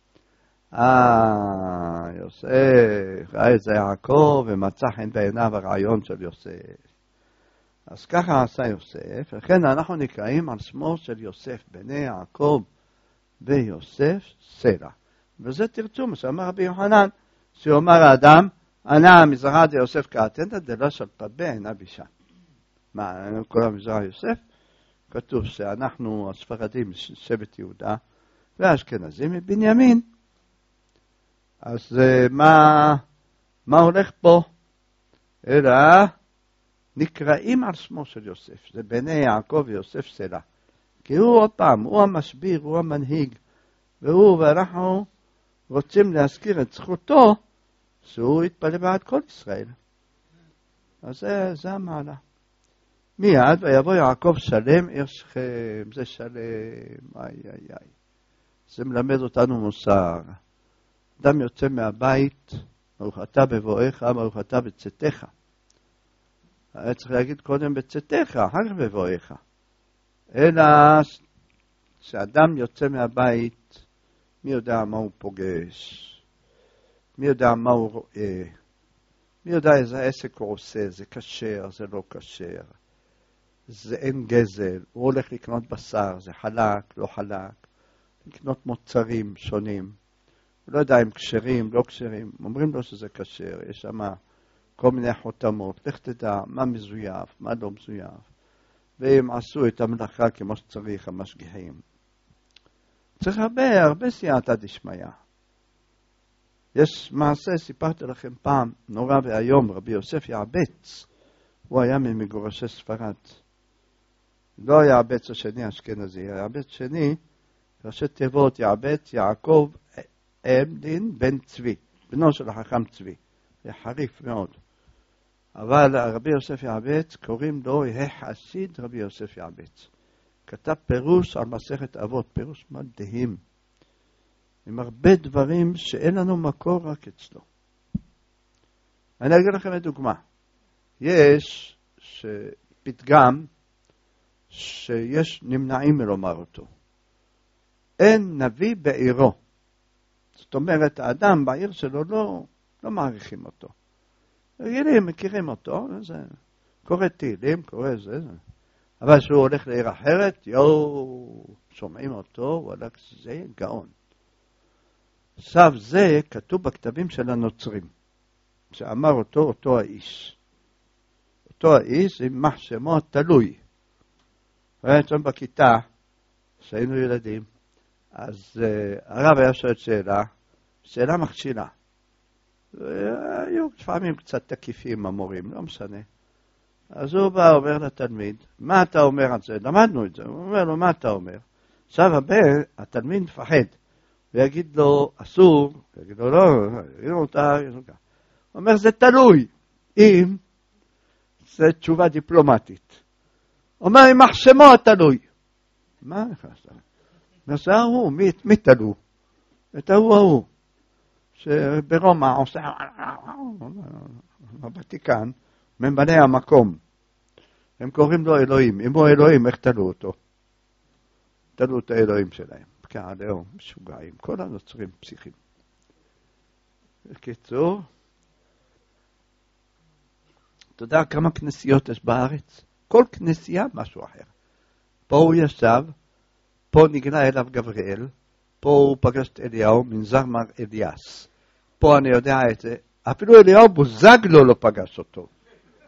יוסף, ראה את זה יעקב, ומצא חן בעיניו הרעיון של יוסף. אז ככה עשה יוסף, לכן אנחנו נקראים על שמו של יוסף, בני יעקב ויוסף סלע. וזה תרצו מה שאמר רבי יוחנן, שאומר האדם, ענה מזרע דיוסף כעתנא דלה של פבה עינה בישה. מה, כל המזרע יוסף? כתוב שאנחנו הספרדים שבט יהודה, והאשכנזים מבנימין. אז מה הולך פה? אלא נקראים על שמו של יוסף, זה בני יעקב ויוסף סלע. כי הוא עוד פעם, הוא המשביר, הוא המנהיג, ואנחנו רוצים להזכיר את זכותו, שהוא יתפלל בעד כל ישראל. אז זה המעלה. מיד, ויבוא יעקב שלם עיר שכם, זה שלם, איי. זה מלמד אותנו מוסר. אדם יוצא מהבית, ברוך אתה בבואך, ברוך אתה בצאתך. היה צריך להגיד קודם בצאתך, אחר כך בבואך. אלא שאדם יוצא מהבית, מי יודע מה הוא פוגש, מי יודע מה הוא רואה, מי יודע איזה עסק הוא עושה, זה כשר, זה לא כשר, זה אין גזל, הוא הולך לקנות בשר, זה חלק, לא חלק, לקנות מוצרים שונים, הוא לא יודע אם כשרים, לא כשרים, אומרים לו שזה כשר, יש שם כל מיני חותמות, לך תדע מה מזויף, מה לא מזויף, והם עשו את המלאכה כמו שצריך, המשגיחים. צריך הרבה סייעתא דשמיא. יש מעשה, סיפרתי לכם פעם, נורא והיום, רבי יוסף יעבץ, הוא היה ממגורשי ספרד. לא יעבץ השני אשכנזי, יעבץ שני, ראשי תיבות יעבץ יעקב אמדין בן צבי, בנו של החכם צבי. זה חריף מאוד. אבל רבי יוסף יעבץ, קוראים לו החסיד רבי יוסף יעבץ. כתב פירוש על מסכת אבות, פירוש מדהים. עם הרבה דברים שאין לנו מקור רק אצלו. אני אגיד לכם לדוגמה. יש פתגם שיש נמנעים מלומר אותו. אין נביא בעירו. זאת אומרת, האדם בעיר שלו לא מעריכים אותו. רגילים, מכירים אותו, קורא תהילים, קורא זה. אבל כשהוא הולך לעיר אחרת, שומעים אותו, וואלה, זה גאון. עכשיו זה כתוב בכתבים של הנוצרים, שאמר אותו האיש. אותו האיש עם מחשמו תלוי. ראיתם בכיתה, שהיינו ילדים, אז הרב היה שואל שאלה מכשילה. היו לפעמים קצת תקיפים המורים, לא משנה. אז הוא בא, אומר לתלמיד, מה אתה אומר על זה? למדנו את זה. הוא אומר לו, מה אתה אומר? עכשיו התלמיד מפחד. הוא יגיד לו, אסור, יגיד לו, לא, יגיד לו, הוא אומר, זה תלוי. אם, זה תשובה דיפלומטית. הוא אומר, עם מחשמו תלוי. מה נכנס? זה ההוא, מי תלו? את ההוא. שברומא עושה, בוותיקן, ממלא המקום. הם קוראים לו אלוהים. אם הוא אלוהים, איך תלו אותו? תלו את האלוהים שלהם. כעליהם, משוגעים. כל הנוצרים פסיכים. בקיצור, אתה יודע כמה כנסיות יש בארץ? כל כנסייה משהו אחר. פה הוא ישב, פה נגלה אליו גבריאל, פה הוא פגש את אליהו, מנזר מר אליאס. פה אני יודע את זה. אפילו אליהו בוזגלו לא פגש אותו.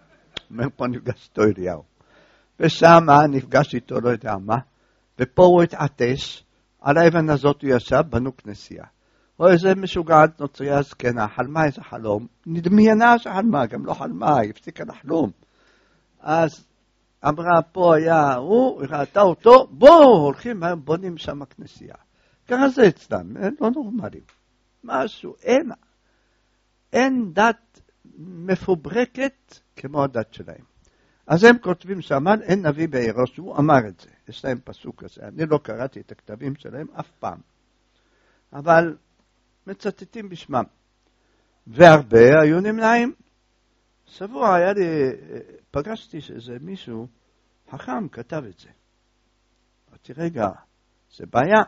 אומר פה נפגש איתו אליהו. ושם נפגש איתו לא יודע מה, ופה הוא התעטש, על האבן הזאת הוא ישב, בנו כנסייה. או איזה משוגעת נוצריה זקנה, חלמה איזה חלום, נדמיינה שחלמה, גם לא חלמה, היא הפסיקה לחלום. אז אמרה, פה היה הוא, ראתה אותו, בואו, הולכים, בונים שם כנסייה. ככה זה אצלם, לא נורמלים. משהו, אין דת מפוברקת כמו הדת שלהם. אז הם כותבים שאמר, אין נביא בעירו, שהוא אמר את זה. יש להם פסוק כזה. אני לא קראתי את הכתבים שלהם אף פעם. אבל מצטטים בשמם. והרבה היו נמנעים. שבוע היה לי, פגשתי שזה מישהו חכם כתב את זה. אמרתי, רגע, זה בעיה.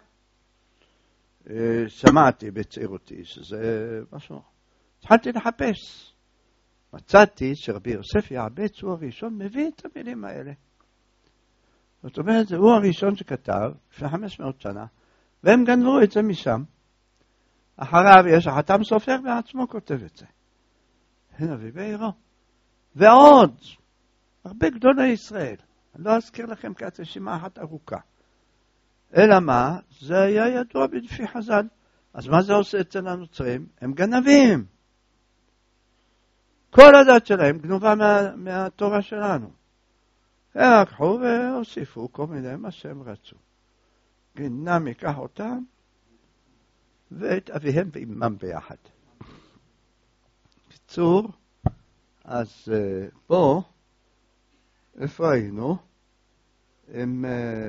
שמעתי בצעירותי שזה משהו. התחלתי לחפש. מצאתי שרבי יוסף יעבץ הוא הראשון מביא את המילים האלה. זאת אומרת, הוא הראשון שכתב לפני 500 שנה, והם גנבו את זה משם. אחריו יש החתם סופר בעצמו כותב את זה. הנה ובעירו. ועוד, הרבה גדולי ישראל. אני לא אזכיר לכם כעת רשימה אחת ארוכה. אלא מה? זה היה ידוע בדפי חז"ל. אז מה זה עושה אצל הנוצרים? הם גנבים. כל הדת שלהם גנובה מהתורה שלנו. הם לקחו והוסיפו כל מיני מה שהם רצו. גנם ייקח אותם ואת אביהם ואימם ביחד. בקיצור, אז פה, איפה היינו? עם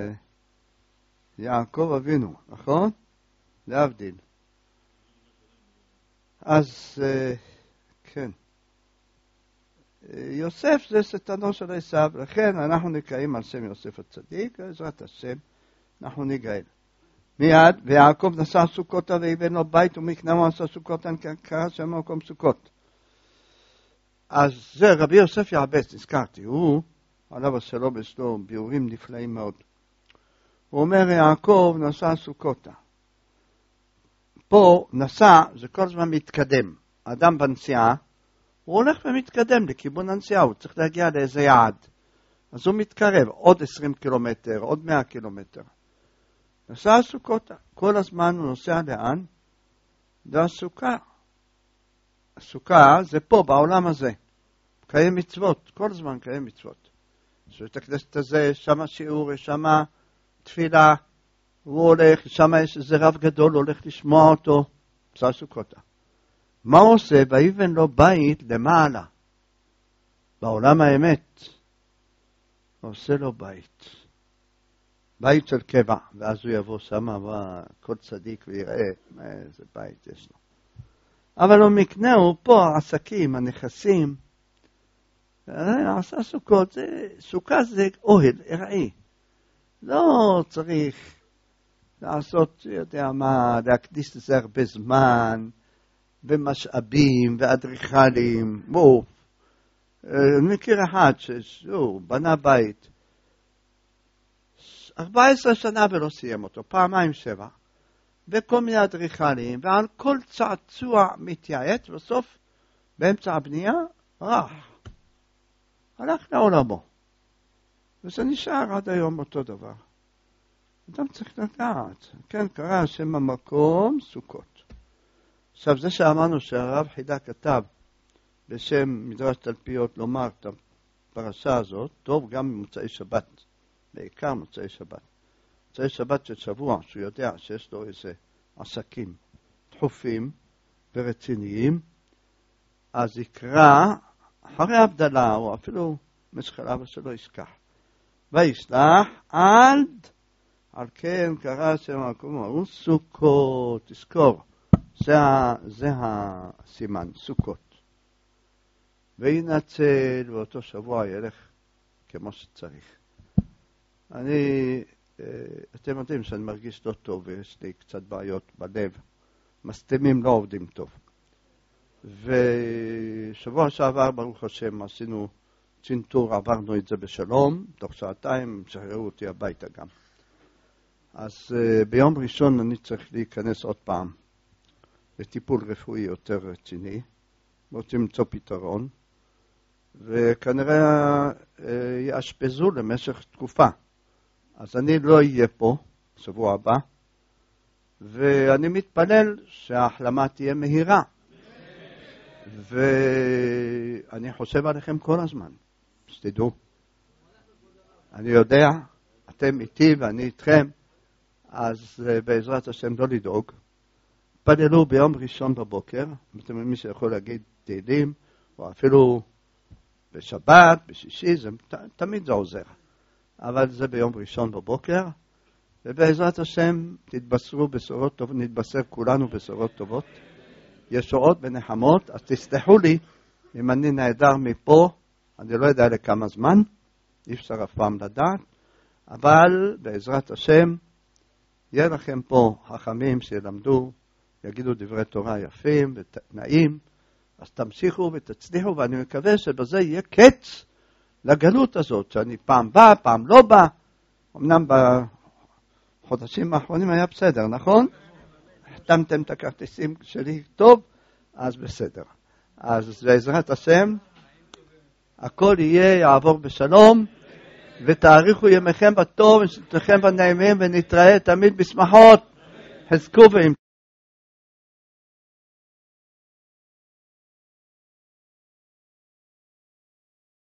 יעקב אבינו, נכון? להבדיל. אז כן. יוסף זה שטנו של עשיו, לכן אנחנו נקראים על שם יוסף הצדיק, בעזרת השם אנחנו נגאל. מיד, ויעקב נשא סוכות ויבן לו בית ומקנהו עשה סוכות, קרא שם מקום סוכות. אז זה רבי יוסף יעבץ, נזכרתי, הוא עליו השלום יש לו ביאורים נפלאים מאוד. הוא אומר יעקב נשא סוכותה. פה נשא זה כל הזמן מתקדם. אדם בנסיעה, הוא הולך ומתקדם לכיוון הנסיעה, הוא צריך להגיע לאיזה יעד. אז הוא מתקרב עוד 20 קילומטר, עוד 100 קילומטר. נשא סוכותה. כל הזמן הוא נוסע לאן? לסוכה. הסוכה זה פה, בעולם הזה. קיים מצוות, כל הזמן קיים מצוות. יש את הכנסת הזה, שמה שיעור, שמה תפילה, הוא הולך, שמה יש איזה רב גדול, הולך לשמוע אותו, נשא סוכותה. מה הוא עושה? ויבן לו בית למעלה. בעולם האמת. הוא עושה לו בית. בית של קבע. ואז הוא יבוא שמה, כל צדיק ויראה איזה בית יש לו. אבל הוא מקנהו פה, העסקים, הנכסים. עשה סוכות, סוכה זה אוהל, ארעי. לא צריך לעשות, יודע מה, להקדיש לזה הרבה זמן, ומשאבים, ואדריכלים. בואו, מכיר אחד שהוא בנה בית 14 שנה ולא סיים אותו, פעמיים 7, וכל מיני אדריכלים, ועל כל צעצוע מתייעץ, בסוף, באמצע הבנייה, רח. הלך לעולמו. וזה נשאר עד היום אותו דבר. אדם צריך לדעת. כן, קרא שם המקום סוכות. עכשיו, זה שאמרנו שהרב חידה כתב בשם מדרש תלפיות לומר את הפרשה הזאת, טוב גם ממוצאי שבת, בעיקר מוצאי שבת. מוצאי שבת של שבוע, שהוא יודע שיש לו איזה עסקים דחופים ורציניים, אז יקרא אחרי הבדלה, או אפילו משחלה ושלא ישכח. וישלח על כן קרא שם המקום הוא סוכות, תזכור. זה הסימן, סוכות. וינצל, ואותו שבוע ילך כמו שצריך. אתם יודעים שאני מרגיש לא טוב, ויש לי קצת בעיות בלב. מסתמים לא עובדים טוב. ושבוע שעבר, ברוך השם, עשינו צנתור, עברנו את זה בשלום, תוך שעתיים שחררו אותי הביתה גם. אז ביום ראשון אני צריך להיכנס עוד פעם. לטיפול רפואי יותר רציני, רוצים למצוא פתרון, וכנראה יאשפזו למשך תקופה. אז אני לא אהיה פה שבוע הבא, ואני מתפלל שההחלמה תהיה מהירה. ואני חושב עליכם כל הזמן, שתדעו. אני יודע, אתם איתי ואני איתכם, אז בעזרת השם לא לדאוג. פללו ביום ראשון בבוקר, מי שיכול להגיד תהילים, או אפילו בשבת, בשישי, תמיד זה עוזר. אבל זה ביום ראשון בבוקר, ובעזרת השם תתבשרו בשורות טובות, נתבשר כולנו בשורות טובות, ישועות ונחמות. אז תסלחו לי אם אני נעדר מפה, אני לא יודע לכמה זמן, אי אפשר אף פעם לדעת, אבל בעזרת השם יהיה לכם פה חכמים שילמדו, יגידו דברי תורה יפים ונעים, אז תמשיכו ותצליחו, ואני מקווה שבזה יהיה קץ לגלות הזאת, שאני פעם בא, פעם לא בא. אמנם בחודשים האחרונים היה בסדר, נכון? החתמתם את הכרטיסים שלי טוב, אז בסדר. אז בעזרת השם, הכל יעבור בשלום, ותאריכו ימיכם בטוב, ושתכם בנעימים, ונתראה תמיד בשמחות. חזקו ואמצו.